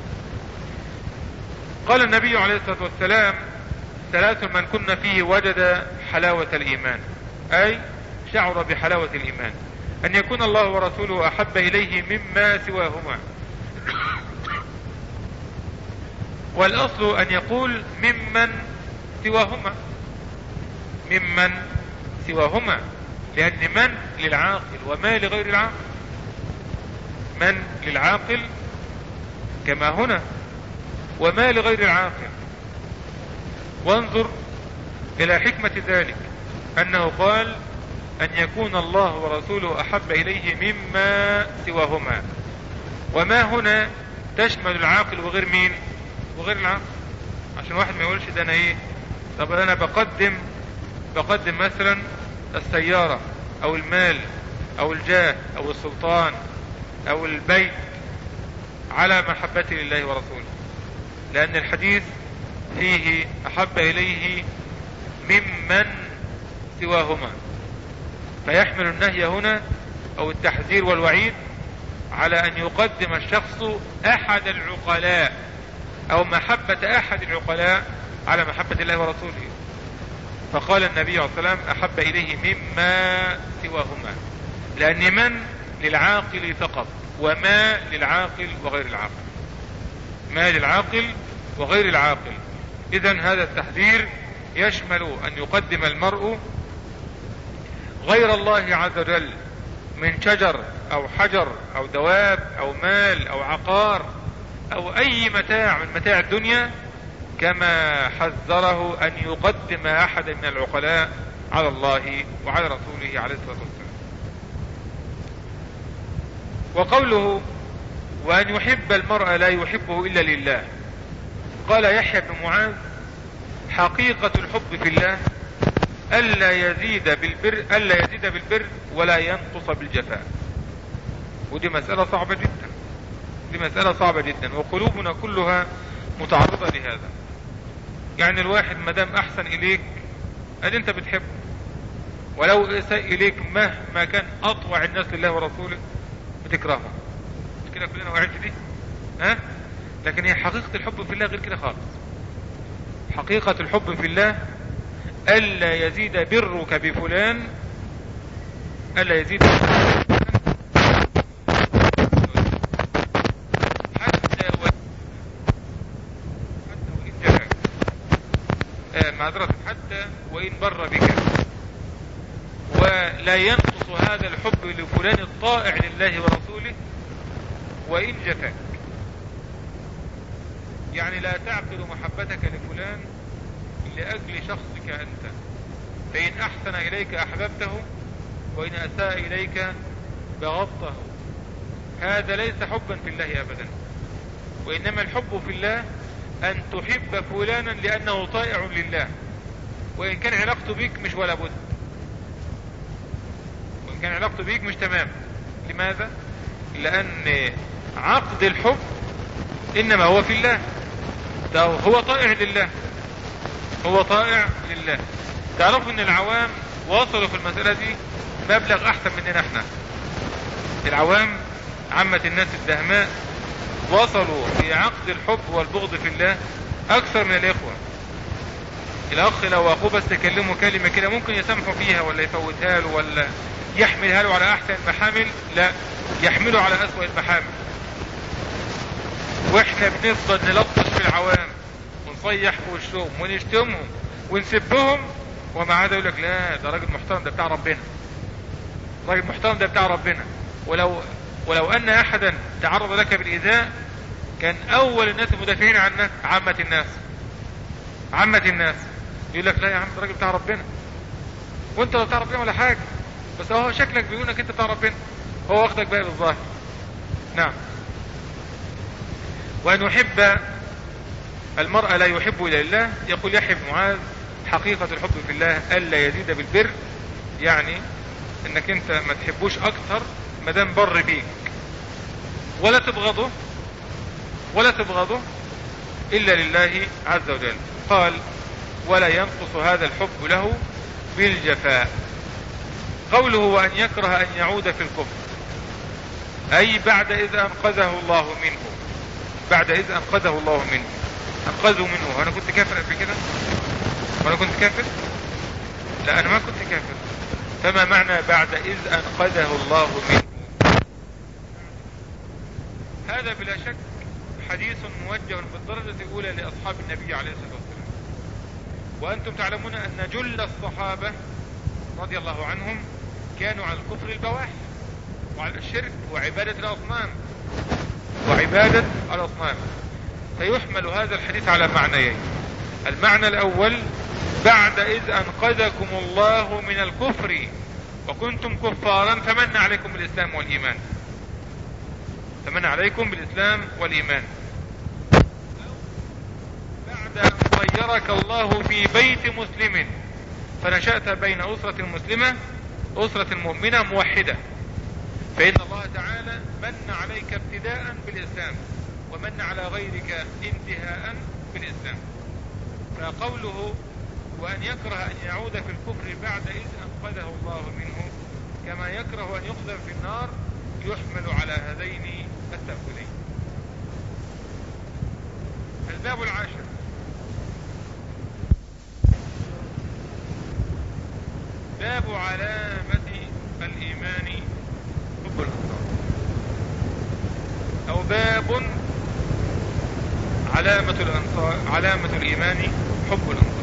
A: قال النبي عليه الصلاة والسلام ثلاث من كن فيه وجد حلاوة الإيمان، أي شعر بحلاوة الإيمان: أن يكون الله ورسوله أحب إليه مما سواهما، والأصل أن يقول ممن سواهما، لأن من للعاقل وما لغير العاقل. من للعاقل كما هنا، وما لغير العاقل. وانظر إلى حكمة ذلك، أنه قال أن يكون الله ورسوله أحب إليه مما سواهما. وما هنا تشمل العاقل وغير مين؟ وغير العاقل. عشان واحد ما يقولش ده أنا إيه، طب أنا بقدم مثلا السيارة أو المال أو الجاه أو السلطان أو البيت على محبتي لله ورسوله، لأن الحديث فيه أحب إليه ممن سواهما، فيحمل النهي هنا أو التحذير والوعيد على أن يقدم الشخص أحد العقلاء أو محبة أحد العقلاء على محبة الله ورسوله. فقال النبي عليه الصلاة والسلام أحب إليه مما سواهما، لأن من للعاقل فقط، وما للعاقل وغير العاقل، ما للعاقل وغير العاقل. إذن هذا التحذير يشمل أن يقدم المرء غير الله عز وجل من شجر أو حجر أو دواب أو مال أو عقار أو أي متاع من متاع الدنيا، كما حذره أن يقدم أحد من العقلاء على الله وعلى رسوله عليه الصلاة والسلام. وقوله وأن يحب المرء لا يحبه إلا لله، قال يحيى بن معاذ حقيقة الحب في الله ألا يزيد بالبر ولا ينقص بالجفاء. ودي مسألة صعبة جدا، دي مسألة صعبة جدا، وقلوبنا كلها متعرضة لهذا. يعني الواحد مدام أحسن إليك أد أنت بتحبه، ولو أساء إليك مهما كان أطوع الناس لله ورسوله بتكرهه. مش كده كلنا وقعت دي؟ لكن هي حقيقة الحب في الله غير كده خالص. حقيقة الحب في الله ألا يزيد برك بفلان، ألا يزيد حتى وإن بر بك، ولا ينقص هذا الحب لفلان الطائع لله ورسوله وإن جفاك. يعني لا تعقد محبتك لفلان لأجل شخصك أنت، فإن أحسن إليك أحببته وإن أساء إليك بغضته. هذا ليس حبا في الله أبدا، وإنما الحب في الله أن تحب فلانا لأنه طائع لله، وإن كان علاقته بك مش ولا بد، وإن كان علاقته بك مش تمام. لماذا؟ لأن عقد الحب إنما هو في الله، هو طائع لله، هو طائع لله. تعرفوا ان العوام وصلوا في المسألة دي مبلغ احسن مننا احنا. العوام عامة الناس الدهماء وصلوا في عقد الحب والبغض في الله اكثر من الاخوة. الاخ لو اخوه بس يكلمه كلمة كده ممكن يسامحه فيها ولا يفوتها له ولا يحملها له على احسن المحامل، لا، يحمله على اسوأ المحامل. واحنا بنفضل نلطش في العوام ونصيح في وشهم ونشتمهم ونسبهم، ومع هذا يقول لك لا ده راجل محترم، ده بتاع ربنا، راجل محترم ده بتاع ربنا. ولو ان احدا تعرض لك بالايذاء كان اول الناس المدافعين عنك عامة الناس يقول لك لا يا عم ده راجل بتاع ربنا، وانت لا بتاع ربنا ولا حاجة، بس هو شكلك بيقول انك انت بتاع ربنا، هو واخدك بقى بالظاهر. نعم. وأن يحب المرء لا يحب إلا لله، يقول يحيى بن معاذ حقيقة الحب في الله ألا يزيد بالبر، يعني انك انت ما تحبوش اكثر مدام بر بيك، ولا تبغضه إلا لله عز وجل. قال ولا ينقص هذا الحب له بالجفاء. قوله وأن يكره أن يعود في الكفر، أي بعد إذ أنقذه الله منه، أنقذه منه. أنا كنت كافر قبل كده؟ وأنا كنت كافر؟ لا أنا ما كنت كافر. فما معنى بعد إذ أنقذه الله منه؟ هذا بلا شك حديث موجه بالدرجة الأولى لأصحاب النبي عليه الصلاة والسلام. وأنتم تعلمون أن جل الصحابة رضي الله عنهم كانوا على الكفر البواح وعلى الشرك وعبادة الأصنام. وعبادة الأصنام. فيحمل هذا الحديث على معنيين: المعنى الأول بعد إذ أنقذكم الله من الكفر وكنتم كفارا فمن عليكم بالإسلام والإيمان، فمن عليكم بالإسلام والإيمان، بعد أن طيرك الله في بيت مسلم فنشأت بين أسرة مسلمة أسرة مؤمنة موحدة، فإن الله تعالى من عليك ابتداء بالإسلام ومن على غيرك انتهاء بالإسلام. فقوله وأن يكره أن يعود في الكفر بعد إذ أنقذه الله منه كما يكره أن يقذف في النار يحمل على هذين التأويلين. الباب العاشر: باب علامة الإيمان حب الأنصار، أو باب علامة الأنصار، علامة الإيمان حب الأنصار.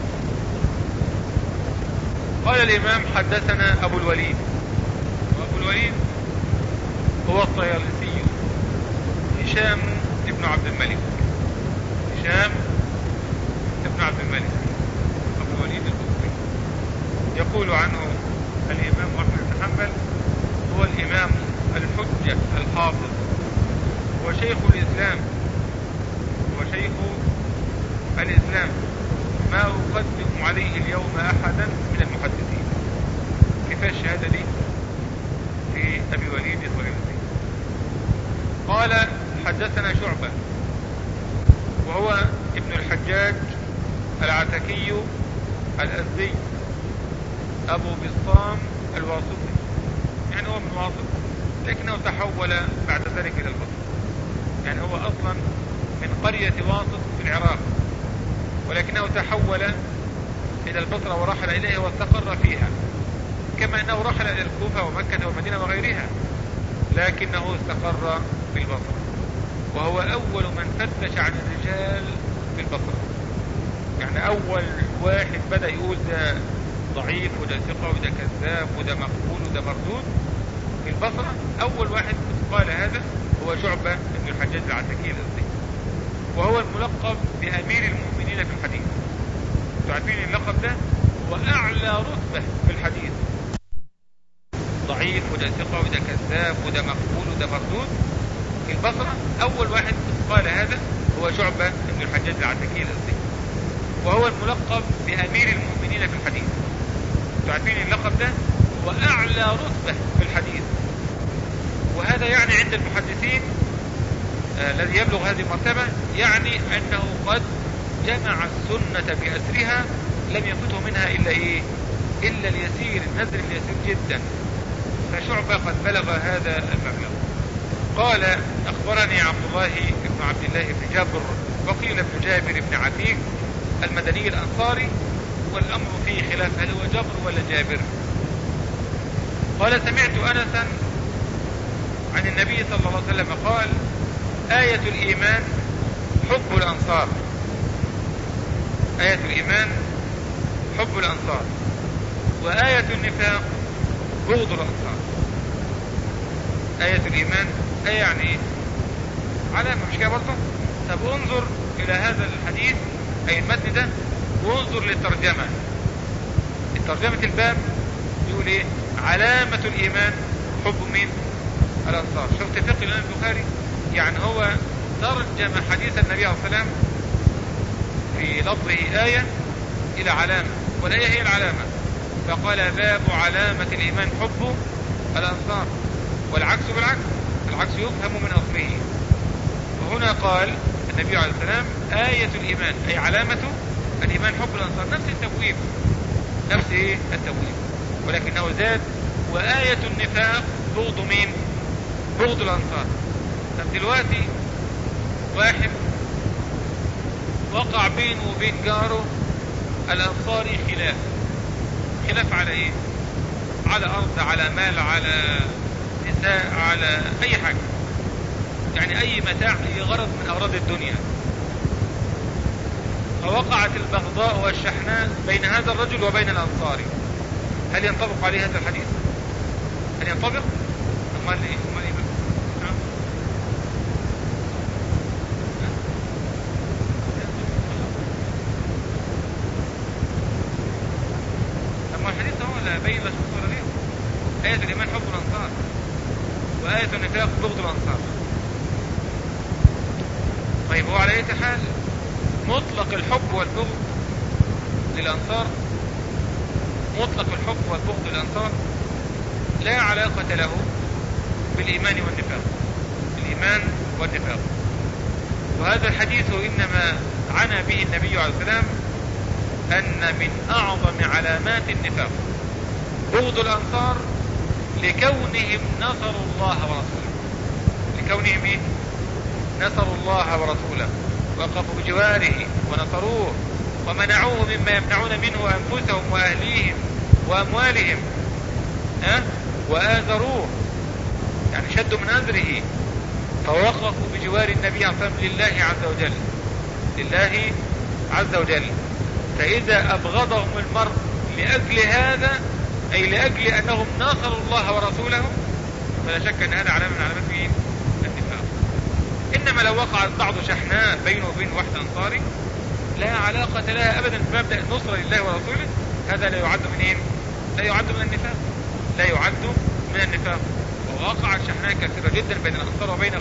A: قال الإمام: حدثنا أبو الوليد، وأبو الوليد هو الطيالسي هشام ابن عبد الملك، هشام ابن عبد الملك أبو الوليد الكوفي. يقول عنه الإمام أحمد بن حنبل: هو الإمام الحجة الحافظ، هو شيخ الإسلام، هو شيخ الإسلام، ما أقدم عليه اليوم أحدا من المحدثين. كفاية الشهادة دي في أبي وليد الطيالسي. قال: حدثنا شعبة، وهو ابن الحجاج العتكي الأزدي أبو بسطام الواسطي، يعني هو من واسط، لكنه تحول بعد ذلك إلى البصرة. يعني هو أصلا من قرية واسط في العراق، ولكنه تحول إلى البصرة ورحل إليها واستقر فيها، كما أنه رحل إلى الكوفة ومكة والمدينة وغيرها، لكنه استقر في البصرة، وهو أول من فتش عن الرجال في البصرة. يعني أول واحد بدأ يقول ده ضعيف وده ثقة وده كذاب وده مقبول وده مردود في البصرة، أول واحد قال هذا هو شعبة بن الحجاج العتكي الأزدي، وهو الملقب بأمير المؤمنين في الحديث. تعرفين اللقب ده هو أعلى رتبة في الحديث، ضعيف وده ثقة وده كذاب وده مقبول وده مردود في البصرة. أول واحد قال هذا هو شعبة بن الحجاج العتكي الأزدي، وهو الملقب بأمير المؤمنين في الحديث. تعرفين اللقب ده هو أعلى رتبة في الحديث، وهذا يعني عند المحدثين الذي يبلغ هذه المرتبة يعني أنه قد جمع السنة بأسرها، لم يفته منها إلا إيه؟ إلا اليسير، النذر اليسير جدا. فشعبة قد بلغ هذا المبلغ. قال: أخبرني عبد الله بن عبد الله بن جابر، وقيل ابن جابر بن عتيق المدني الأنصاري، والأمر فيه خلاف هل هو جابر ولا جابر. قال: سمعت أنسا عن النبي صلى الله عليه وسلم قال: آية الإيمان حب الأنصار، آية الإيمان حب الأنصار، وآية النفاق بغض الأنصار. آية الإيمان آية يعني إيه؟ علامة، مش كده برضه؟ طب انظر إلى هذا الحديث أي المتن ده، وانظر للترجمة. الترجمة الباب يقول إيه؟ علامة الإيمان حب مين؟ الأنصار. شفت فقه الإمام البخاري؟ يعني هو ترجم حديث النبي عليه الصلاة والسلام في لفظه آية إلى علامة، والآية هي العلامة، فقال: باب علامة الإيمان حب الأنصار، والعكس بالعكس، العكس يفهم من أصله. وهنا قال النبي عليه السلام: آية الإيمان أي علامة الإيمان حب الأنصار، نفس التبويب، نفس إيه؟ التبويب، ولكنه زاد: وآية النفاق بغض مين؟ بغض الأنصار. طب دلوقتي واحد وقع بينه وبين جاره الأنصاري خلاف على إيه؟ على أرض، على مال، على نساء، على أي حاجة، يعني أي متاع، أي غرض من أغراض الدنيا. فوقعت البغضاء والشحناء بين هذا الرجل وبين الأنصاري. هل ينطبق عليه هذا الحديث؟ هل ينطبق؟ أمال إيه؟ كما بين الشخص والغير. آية الإيمان حب الأنصار، وآية النفاق بغض الأنصار. طيب هو على أي حال مطلق الحب والبغض للأنصار، مطلق الحب والبغض للأنصار لا علاقة له بالإيمان والنفاق، الإيمان والنفاق. وهذا الحديث إنما عنى به النبي عليه السلام أن من أعظم علامات النفاق بغض الأنصار لكونهم نصروا الله ورسوله، لكونهم إيه؟ نصروا الله ورسوله وقفوا بجواره ونصروه ومنعوه مما يمنعون منه أنفسهم وأهليهم وأموالهم، وآذروه، يعني شدوا من أذره، فوقفوا بجوار النبي عليه الصلاة والسلام لله عز وجل، لله عز وجل. فإذا أبغضهم المرء لأجل هذا، أي لأجل أنهم ناصروا الله ورسوله، فلا شك أن هذا علامة من علامات النفاق. إنما لو وقعت بعض شحناء بينه وبين واحد أنصاري لا علاقة لها أبدا بمبدأ النصرة لله ورسوله، هذا لا يعد من إيه؟ لا يعد من النفاق، لا يعد من النفاق. ووقعت شحناء كثيرة جدا بين الأنصار وبين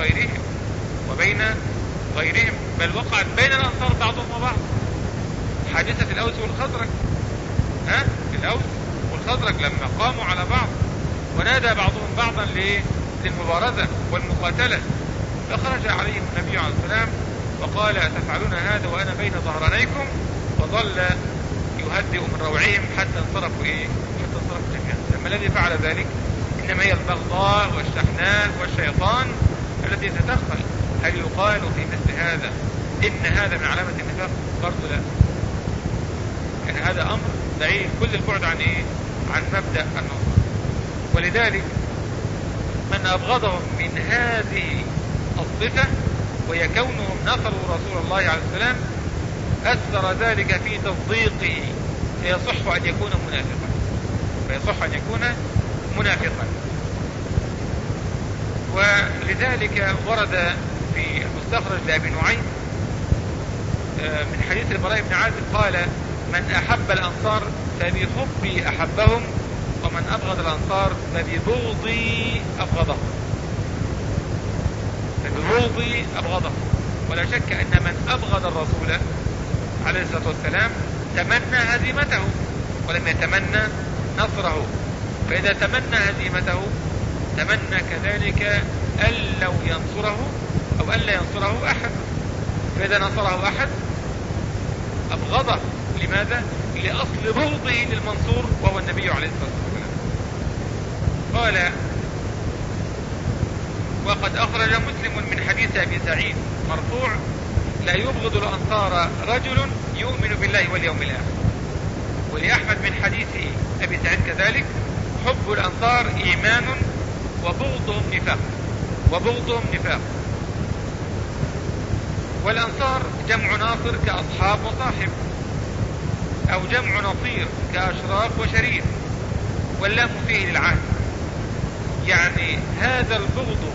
A: غيرهم، بل وقعت بين الأنصار بعضهم وبعض. حادثة الأوس والخزرج، الأوس والخزرج لما قاموا على بعض ونادى بعضهم بعضا للمبارزة والمقاتلة، فخرج عليهم النبي عليه السلام وقال أتفعلون هذا وأنا بين ظهرانيكم، وظل يهدئ من روعهم حتى انصرفوا جميعا. لما الذي فعل ذلك إنما هي البغضاء والشحناء والشيطان التي تدخل. هل يقال في مثل هذا إن هذا من علامة النفاق؟ برضو لا، يعني هذا أمر بعيد كل البعد عن مبدأ النصر. ولذلك من أبغضهم من هذه الصفة وهي كونهم نصروا رسول الله عليه السلام أثر ذلك في تصديقه، فيصح أن يكون منافقا. ولذلك ورد في المستخرج لأبي نعيم من حديث البراء بن عازب قال من أحب الأنصار فبحبي أحبهم، ومن أبغض الأنصار فببغضي أبغضهم. ولا شك أن من أبغض الرسول عليه الصلاة والسلام تمنى هزيمته ولم يتمنى نصره، فإذا تمنى هزيمته تمنى كذلك أن لو ينصره أو أن لا ينصره أحد، فإذا نصره أحد أبغضه. لماذا؟ لأصل بغضه للمنصور وهو النبي عليه الصلاة والسلام. قال وقد أخرج مسلم من حديث أبي سعيد مرفوع لا يبغض الأنصار رجل يؤمن بالله واليوم الآخر. ولأحمد من حديث أبي سعيد كذلك حب الأنصار إيمان وبغضهم نفاق. والأنصار جمع ناصر كأصحاب وصاحب، أو جمع نصير كأشراف وشريف، واللام فيه للعهد. يعني هذا البغض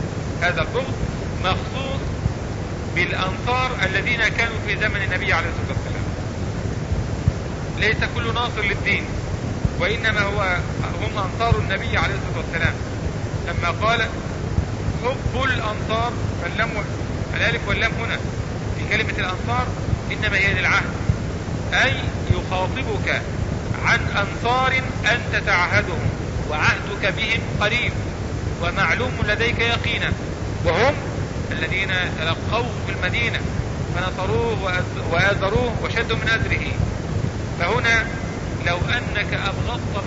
A: مخصوص بالأنصار الذين كانوا في زمن النبي عليه الصلاة والسلام، ليس كل ناصر للدين، وإنما هم أنصار النبي عليه الصلاة والسلام. لما قال حب الأنصار، فالالف واللام هنا في كلمة الأنصار إنما هي للعهد، أي يخاطبك عن أنصار أنت تعهدهم وعهدك بهم قريب ومعلوم لديك يقينا، وهم الذين تلقوه في المدينة فنصروه وآذروه وشدوا من أذره. فهنا لو أنك أبغضت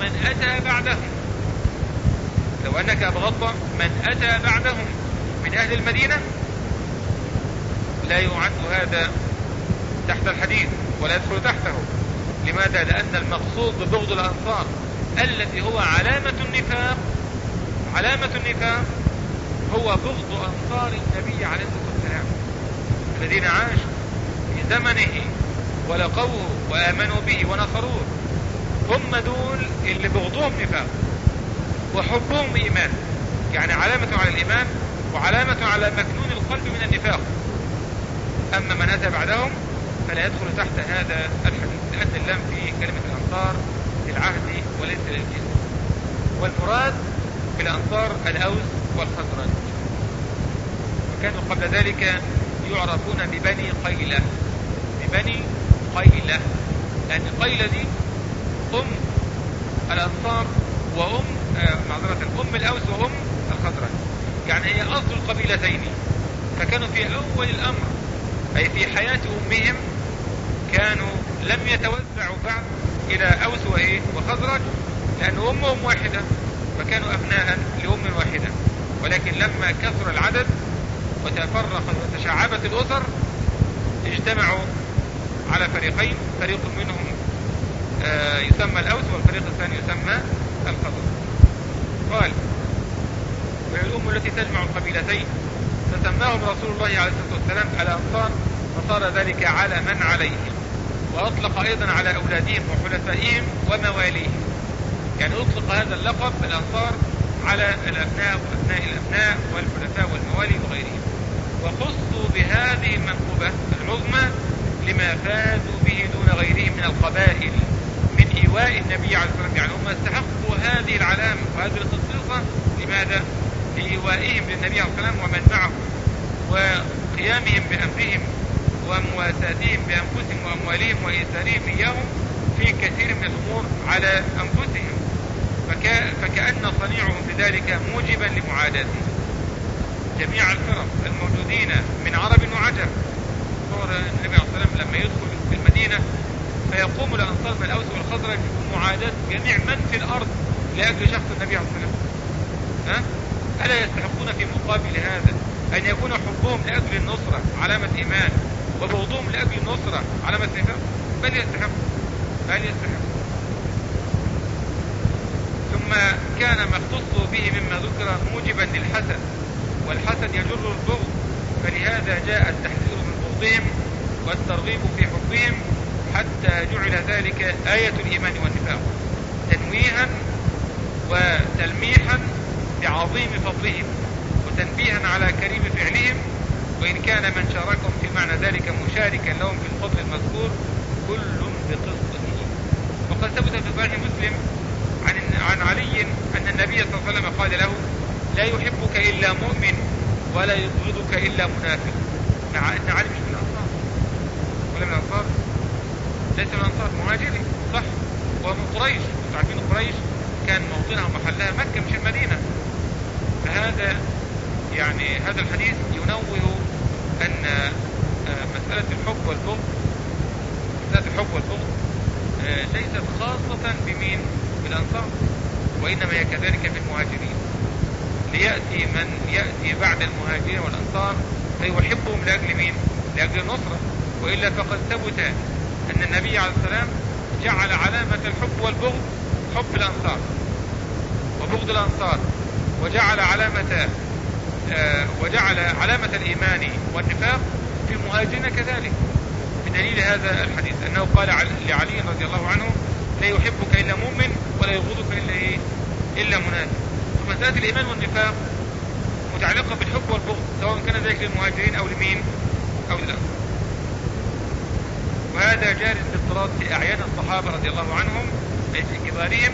A: من أتى بعدهم من أهل المدينة لا يعد هذا تحت الحديث ولا يدخل تحته. لماذا؟ لأن المقصود ببغض الأنصار الذي هو علامة النفاق هو بغض أنصار النبي عليه الصلاة والسلام الذين عاشوا في زمنه ولقوه وآمنوا به ونصروه. هم دول اللي بغضهم نفاق وحبهم إيمان، يعني علامة على الإيمان وعلامة على مكنون القلب من النفاق. أما من أتى بعدهم فلا يدخل تحت هذا الحديث، لأن اللام في كلمة الأنصار للعهد وليس للجنس. والمراد بالأنصار الأوس والخزرج، وكانوا قبل ذلك يعرفون ببني قيلة، ببني قيلة، لأن قيلة دي أم الأنصار وأم أم الأوس وأم الخزرج، يعني هي أصل القبيلتين. فكانوا في أول الأمر أي في حياة أمهم كانوا لم يتوزعوا بعد إلى أوس وخزرج، لأن أمهم واحدة فكانوا أبناء لأم واحدة. ولكن لما كثر العدد وتفرقت وتشعبت الأسر اجتمعوا على فريقين، فريق منهم يسمى الأوس والفريق الثاني يسمى الخزرج. قال: وهي الأم التي تجمع القبيلتين، فسماهم رسول الله عليه الصلاة والسلام الأنصار، فصار ذلك علما عليهم. وأطلق أيضا على أولادهم وحلفائهم ومواليهم، يعني أطلق هذا اللقب الأنصار على الأبناء وأبناء الأبناء والحلفاء والموالي وغيرهم. وخصوا بهذه المنقوبة العظمى لما فازوا به دون غيرهم من القبائل من إيواء النبي عليه الصلاة والسلام، يعني هم استحقوا هذه العلامة وهذه الخصيصة. لماذا؟ لإيوائهم للنبي عليه الصلاة والسلام ومن معه، وقيامهم بأمرهم ومواساتهم بأنفسهم وأموالهم وإيثارهم إياهم في كثير من الأمور على أنفسهم، فكأن صنيعهم بذلك موجبا لمعاداتهم. جميع الفرق الموجودين من عرب وعجم، صور النبي عليه الصلاة والسلام لما يدخل في المدينة فيقوم الأنصار من الأوس والخزرج بمعاداة جميع من في الأرض لأجل شخص النبي عليه الصلاة والسلام. ألا يستحقون في مقابل هذا أن يكون حبهم لأجل النصرة علامة إيمان، وبغضهم لأجل النصرة علامة نفاق؟ بل يستحق. ثم كان ما اختصوا به مما ذكر موجبا للحسد، والحسد يجر البغض، فلهذا جاء التحذير من بغضهم والترغيب في حبهم، حتى جعل ذلك آية الإيمان والنفاق، تنويها وتلميحا بعظيم فضلهم وتنبيها على كريم فعلهم. وإن كان من شاركهم في معنى ذلك مشاركا لهم في الفضل المذكور، كل بقسطه. وقد ثبت في صحيح مسلم عن علي أن النبي صلى الله عليه وسلم قال له: لا يحبك إلا مؤمن ولا يبغضك إلا منافق. مع أن علي مش من الأنصار ولا من الأنصار، ليس من الأنصار، مهاجري صح، ومن قريش. عارفين قريش كان موطنها ومحلها مكة مش المدينة. فهذا يعني هذا الحديث ينوه أن مسألة الحب والبغض ليست خاصة بمين؟ بالأنصار، وإنما هي كذلك في المهاجرين. ليأتي من يأتي بعد المهاجرين والأنصار فيحبهم لأجل مين؟ لأجل النصرة. وإلا فقد ثبت أن النبي عليه السلام جعل علامة الحب والبغض حب الأنصار وبغض الأنصار، وجعل علامة الإيمان والنفاق في المهاجرين كذلك، بدليل هذا الحديث أنه قال لعلي رضي الله عنه: لا يحبك إلا مؤمن ولا يبغضك إلا منافق. فمسألة الإيمان والنفاق متعلقة بالحب والبغض، سواء كان ذلك للمهاجرين أو لمين أو للأنصار. وهذا جار باضطراد في أعيان الصحابة رضي الله عنهم في كبارهم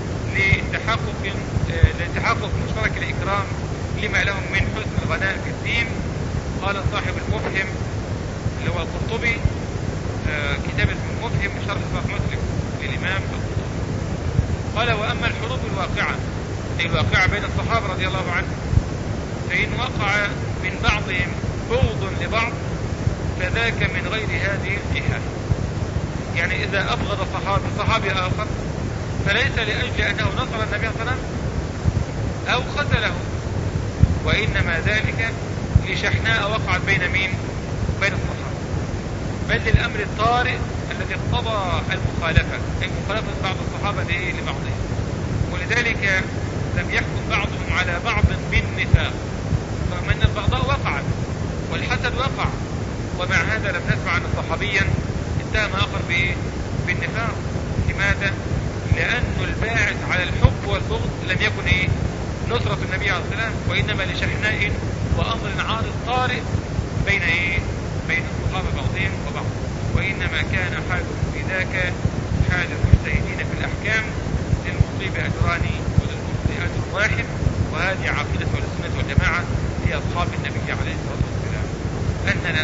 A: لتحقق مشترك الإكرام لما لهم من حسن الغناء في الدين. قال صاحب المفهم اللي هو القرطبي، كتاب اسمه المفهم شرح صحيح مسلم للإمام القرطبي، قال: وأما الحروب الواقعة، أي الواقعة بين الصحابة رضي الله عنهم، فإن وقع من بعضهم بغض لبعض فذاك من غير هذه الجهة. يعني إذا أبغض صحابي آخر فليس لأجل أنه نصر النبي صلى الله عليه وسلم أو قتله، وإنما ذلك لشحناء وقعت بين الصحابة، بل للأمر الطارئ الذي اقتضى المخالفة، أي مخالفة بعض الصحابة لبعضهم. ولذلك لم يحكم بعضهم على بعض بالنفاق، رغم أن البغضاء وقعت والحسد وقع، ومع هذا لم نسمع أن صحابيا اتهم آخر بالنفاق. لماذا؟ لأن الباعث على الحب والبغض لم يكن نصرة النبي عليه السلام، وإنما لشحناء وأمر عارض طارئ بين الصحابة بعضهم وبعض. وإنما كان حالهم في ذاك حال المجتهدين في الأحكام
B: للمصيب أجران وللمخطئ أجر واحد. وهذه عقيدة السنة والجماعة في أصحاب النبي عليه الصلاة والسلام، أننا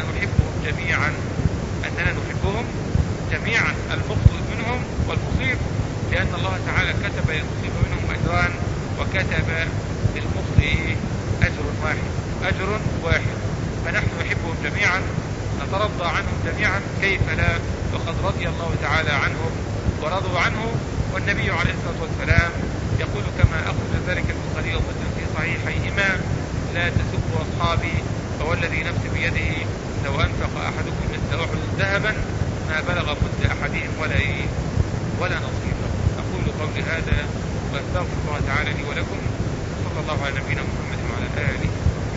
B: نحبهم جميعا، المخطئ منهم والمصيب، لأن الله تعالى كتب للمصيب منهم أجران وكتب للمخطئ أجر واحد. فنحن نحبهم جميعا، نترضى عنهم جميعا، كيف لا، وقد رضي الله تعالى عنهم ورضوا عنه. والنبي عليه الصلاة والسلام يقول كما أخرج ذلك البخاري ومسلم في صحيحيهما: لا تسبوا أصحابي فوالذي نفسي بيده لو أنفق أحدكم مثل أحد ذهبا ما بلغ مد أحدهم ولا نصيبا. أقول قولي هذا وأستغفر الله تعالى لي ولكم، صلى الله على نبينا محمد وعلى آله.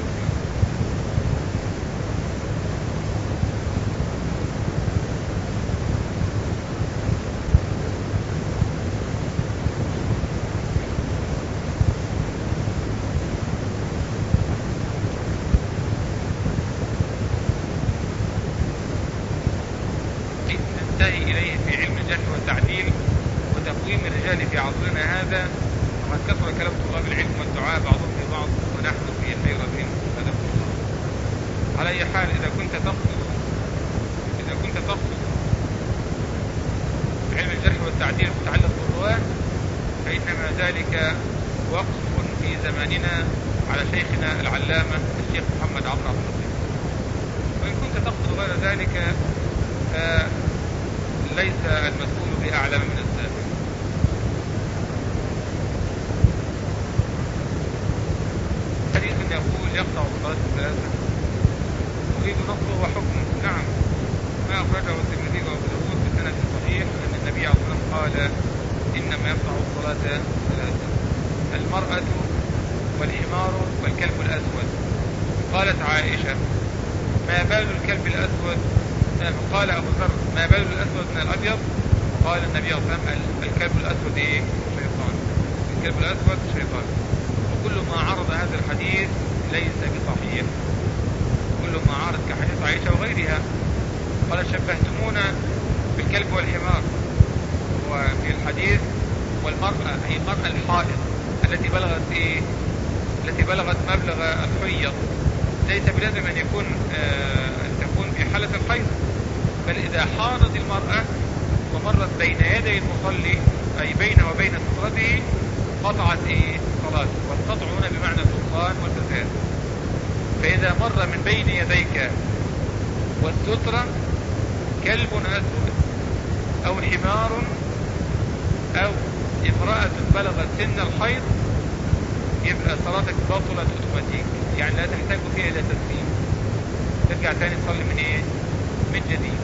B: في عصرنا هذا، وقد كثر كلام طلاب العلم والدعاء بعضهم في بعض ونحن في حيرة هذا الله. على أي حال، إذا كنت تقصد علم الجرح والتعديل المتعلق بالرواة، فإنما ذلك وقف في زماننا على شيخنا العلامة الشيخ محمد عبد اللطيف. وإن كنت تقصد غير ذلك فليس المسؤول بأعلم من السابق. يقول يقطع الصلاة الثلاثة، أريد نصه وحكمه. نعم، ما أخرجه الترمذي وأبو داود بسند صحيح أن النبي عليه الصلاة والسلام قال: إنما يقطع الصلاة ثلاثة: المرأة والحمار والكلب الأسود. قالت عائشة: ما بال الكلب الأسود؟ قال أبو ذر: ما بال الأسود من الأبيض؟ قال النبي عليه الصلاة والسلام: الكلب الأسود شيطان. الكلب الأسود شيطان. كل ما عرض هذا الحديث ليس بصحيح، كل ما عرض كحديث عائشة وغيرها. قال: شبهتمونا بالكلب والحمار. وفي الحديث والمرأة هي المرأة الحائض التي بلغت مبلغ الحيض. ليس بلازم أن تكون في حالة الحيض، بل إذا حاضت المرأة ومرت بين يدي المصلي، أي بينه وبين سترته، قطعت صلاته. والقطع هنا بمعنى البطلان والفساد. فإذا مر من بين يديك والسترة كلب أسود أو حمار أو امرأة بلغت سن الحيض، يبقى صلاتك بطلت اوتوماتيك، يعني لا تحتاج فيها إلى تسليم، ترجع تاني تصلي من جديد.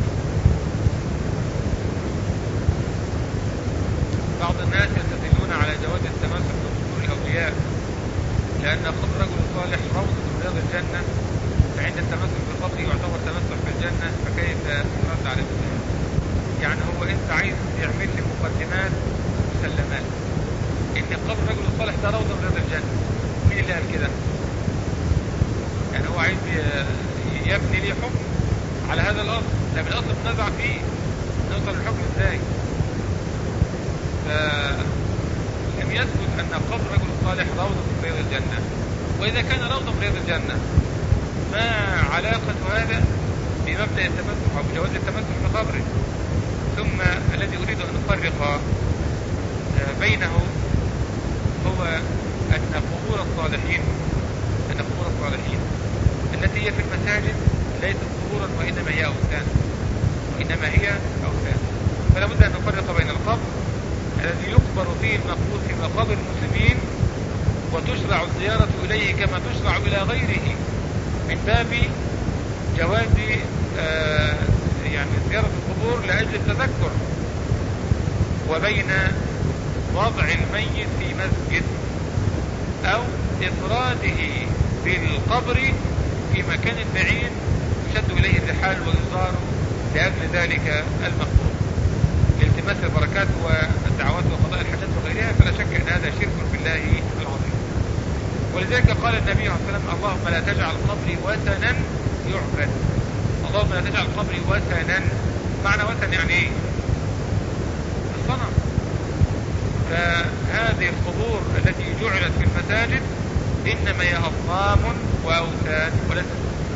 B: بعض الناس يستدلون على جواز التمسك بقبور الأولياء لأن قبر رجل صالح روضة من رياض الجنة، فعند التمسك بقبره يعتبر تمسك في الجنة، فكيف ترد على الإسلام؟ يعني هو أنت عايز يعمل لي مقدمات مسلمات إن قبر رجل صالح ده روضة من رياض الجنة. مين اللي قال كده؟ يعني هو عايز يبني لي حكم على هذا الأصل، لكن الأصل بنزع فيه، نوصل للحكم إزاي؟ لم يثبت أن قبر رجل صالح روضة من رياض الجنة. وإذا كان روضة من رياض الجنة، ما علاقة هذا بمبدأ التمسك أو بجواز التمسك بقبره؟ ثم الذي أريد أن أفرق بينه هو أن قبور الصالحين التي هي في المساجد ليست قبورا وإنما هي أوثان، فلا بد أن نفرق بين القبر الذي يقبر فيه المقبور في مقابر المسلمين وتشرع الزيارة إليه كما تشرع إلى غيره من باب جواز يعني زيارة القبور لأجل التذكر، وبين وضع الميت في مسجد أو إفراده بالقبر في مكان بعيد يشد إليه الرحال ويزار لأجل ذلك المقبور لالتماس البركات والدعوات وقضاء الحاجات وغيرها. فلا شك أن هذا شرك بالله العظيم. ولذلك قال النبي عليه الصلاة والسلام: اللهم لا تجعل قبري وثنا يعبد. اللهم لا تجعل قبري وثنا. معنى وثن يعني ايه؟ الصنم. فهذه القبور التي جعلت في المساجد إنما هي أصنام وأوثان وليست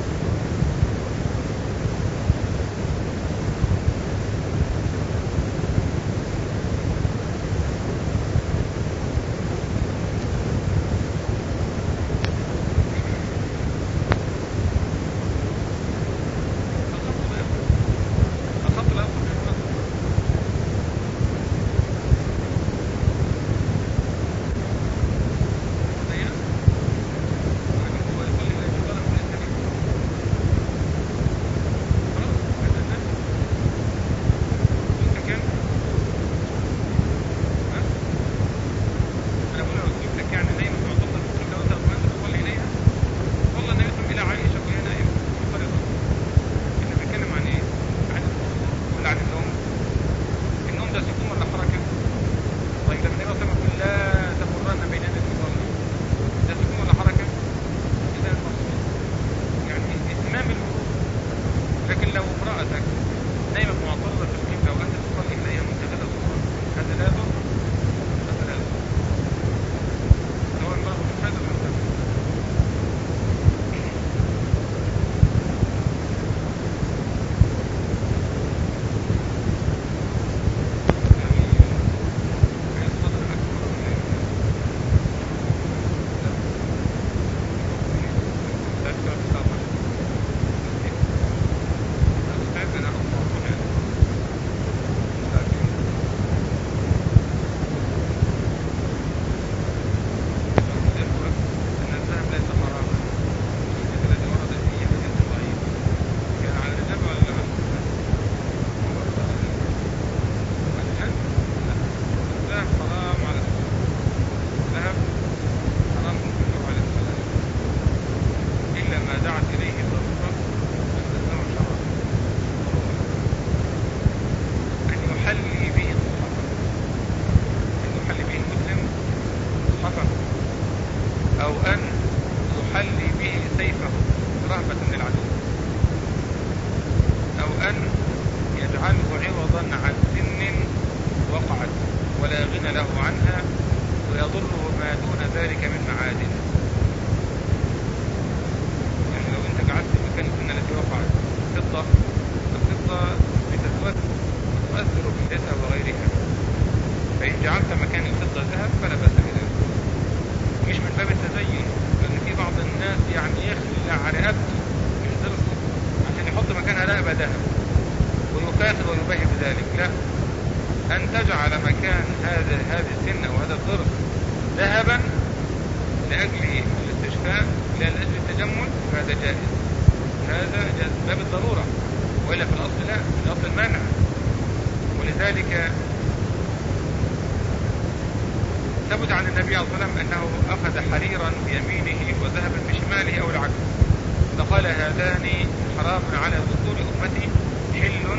B: ثبت عن النبي صلى الله عليه وسلم أنه أخذ حريرا بيمينه وذهبا بشماله أو العكس، فقال هذان حرام على ذكور أمتي حل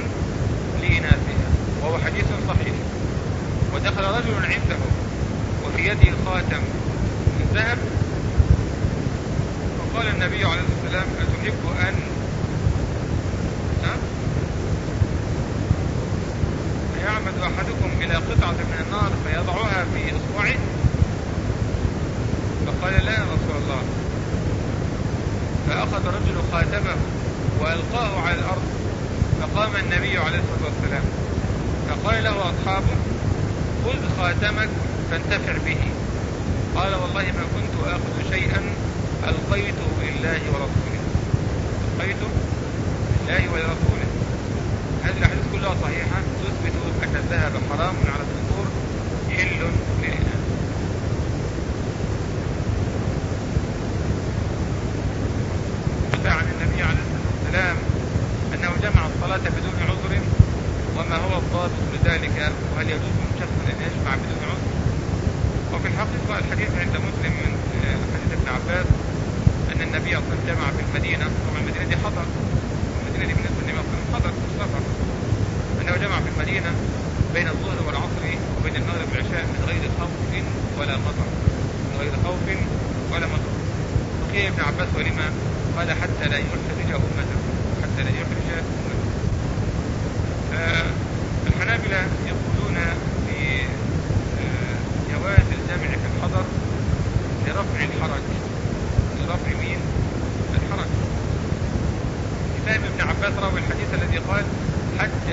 B: لإناثها، وهو حديث صحيح. ودخل رجل عنده وفي يده خاتم من ذهب، فقال النبي عليه الصلاة والسلام أتحب أن يعمد أحدكم إلى قطعة من النار فيضعها في إصبعه؟ فقال لا يا رسول الله. فأخذ الرجل خاتمه وألقاه على الأرض، فقام النبي عليه الصلاة والسلام فقال له أصحابه خذ خاتمك فانتفع به. قال والله ما كنت آخذ شيئا ألقيته لله ورسوله، ألقيته لله ورسوله. هذه الأحاديث كلها صحيحة تثبت أن الذهب حرام على الذكور حل للإناث. عن النبي عليه الصلاة والسلام أنه جمع الصلاة بدون عذر، وما هو الضابط لذلك، وهل يجوز لشخص أن يجمع بدون عذر؟ وفي الحقيقة الحديث عند مسلم من حديث ابن عباس أن النبي صلى الله عليه وسلم جمع في المدينة، طبعا المدينة دي حضر، المدينة دي بالنسبة للنبي صلى الله عليه وسلم حضر في السفر، أنه جمع في المدينة بين الظهر والعصر وبين المغرب والعشاء من غير خوف ولا مطر، من غير خوف ولا مطر. فقيل ابن عباس ولما؟ قال حتى لا يحرج أمته، حتى لا يحرج أمته. الحنابلة يقولون في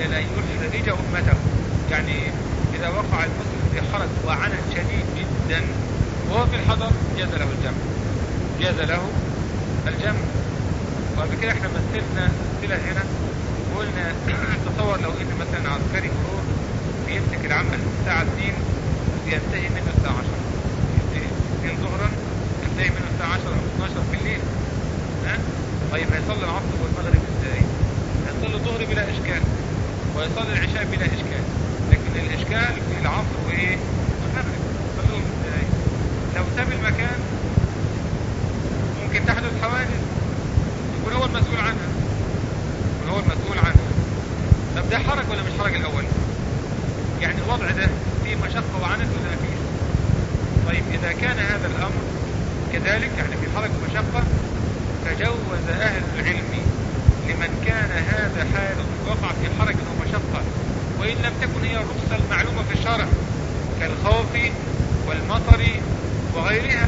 B: على أن يحرج أمته. يعني إذا وقع المسلم في حرج وعنت شديد جدا وهو في الحضر جاز له الجمع، جاز له الجمع. وبكده احنا مثلنا مثلة هنا وقلنا تصور لو ان مثلا عسكري مرور بيمسك العمل الساعة 2 وينتهي منه الساعة 10، يبتدي 2 ظهرا ينتهي منه الساعة 10 أو 12 بالليل. طيب هيصلي العصر والمغرب ازاي؟ هيصلي الظهر بلا إشكال ويصلي العشاء بلا إشكال، لكن الإشكال في العصر وإيه؟ والمغرب. يصليهم ازاي؟ لو ساب المكان ممكن تحدث حوادث يكون هو المسؤول عنها، يكون هو المسؤول عنها. طب ده حرج ولا مش حرج الأول؟ يعني الوضع ده فيه مشقة وعنت ولا مفيش؟ طيب إذا كان هذا الأمر كذلك يعني في حرج ومشقة، فجوز أهل العلم لمن كان هذا حاله وقع في حرج ومشقة وإن لم تكن هي الرخصة المعلومة في الشرع كالخوف والمطر وغيرها،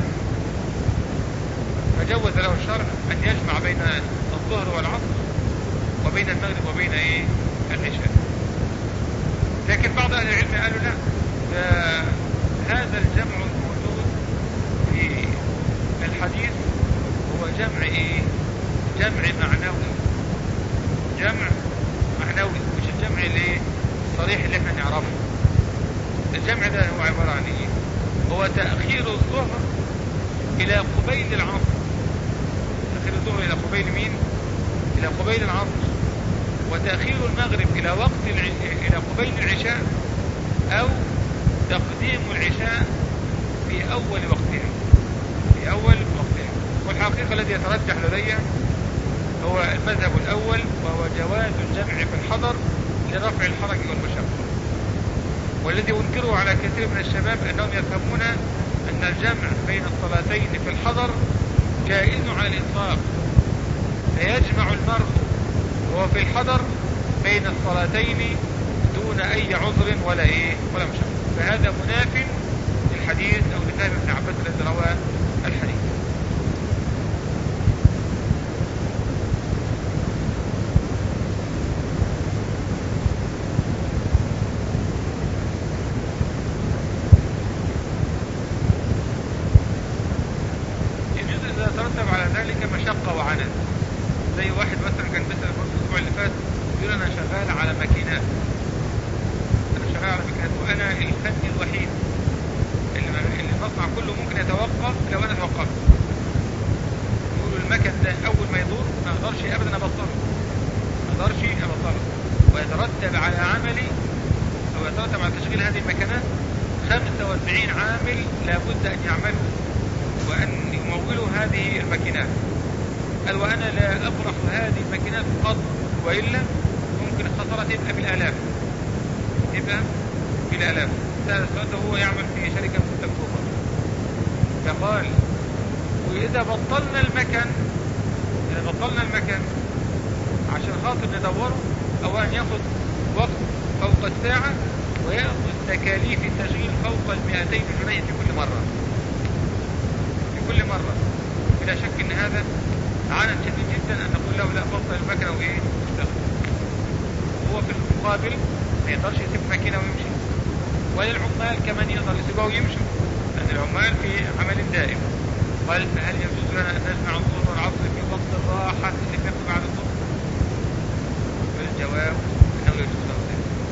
B: فجوز له الشرع أن يجمع بين الظهر والعصر وبين المغرب وبين العشاء. لكن بعض أهل العلم قالوا لا، هذا الجمع الموجود في الحديث هو جمع جمع معنوي، جمع معنوي مش الجمع الصريح اللي احنا نعرفه. الجمع ده هو عبارة عن هو تأخير الظهر إلى قبيل العصر، تأخير الظهر إلى قبيل مين؟ إلى قبيل العصر، وتأخير المغرب إلى وقت إلى قبيل العشاء، أو تقديم العشاء في أول وقتها، في أول وقتها. والحقيقة الذي يترجح لدي هو المذهب الأول، وهو جواز الجمع في الحضر لرفع الحرج والمشقة. والذي أنكره على كثير من الشباب أنهم يفهمون أن الجمع بين الصلاتين في الحضر جائز على الإطلاق، فيجمع المرء وهو في الحضر بين الصلاتين دون أي عذر ولا مشقة. فهذا مناف للحديث أو لفهم ابن عباس الذي روى الحديث. مشقة وعنت، زي واحد مثلا كان بيسأل الأسبوع اللي فات يقول أنا شغال على ماكينات، وأنا الفني الوحيد اللي المصنع كله ممكن يتوقف لو أنا توقفت. يقولوا المكن ده أول ما يدور ما أقدرش أبدا أبطله، ويترتب على عملي أو يترتب على تشغيل هذه المكنات 45 عامل لابد أن يعملوا وأن يمولوا هذه الماكينات. قال وأنا لا أفرح هذه الماكينات قط، وإلا ممكن الخسارة تبقى بالآلاف، سأل السؤال ده هو يعمل في شركة في أكتوبر، فقال وإذا بطلنا المكن عشان خاطر ندوره أو أن يأخذ وقت فوق الساعة ويأخذ تكاليف التشغيل فوق 200 جنيه في كل مرة. بلا شك ان هذا عانى شديد جدا ان نقول له لا بطل المكنة واشتغل. هو في المقابل ما يقدرش يسيب مكنة ويمشي، ولا العمال كمان يقدر يسيبه ويمشي، لأن العمال في عمل دائم. قال فهل يجوز لنا أن نجمع الظهر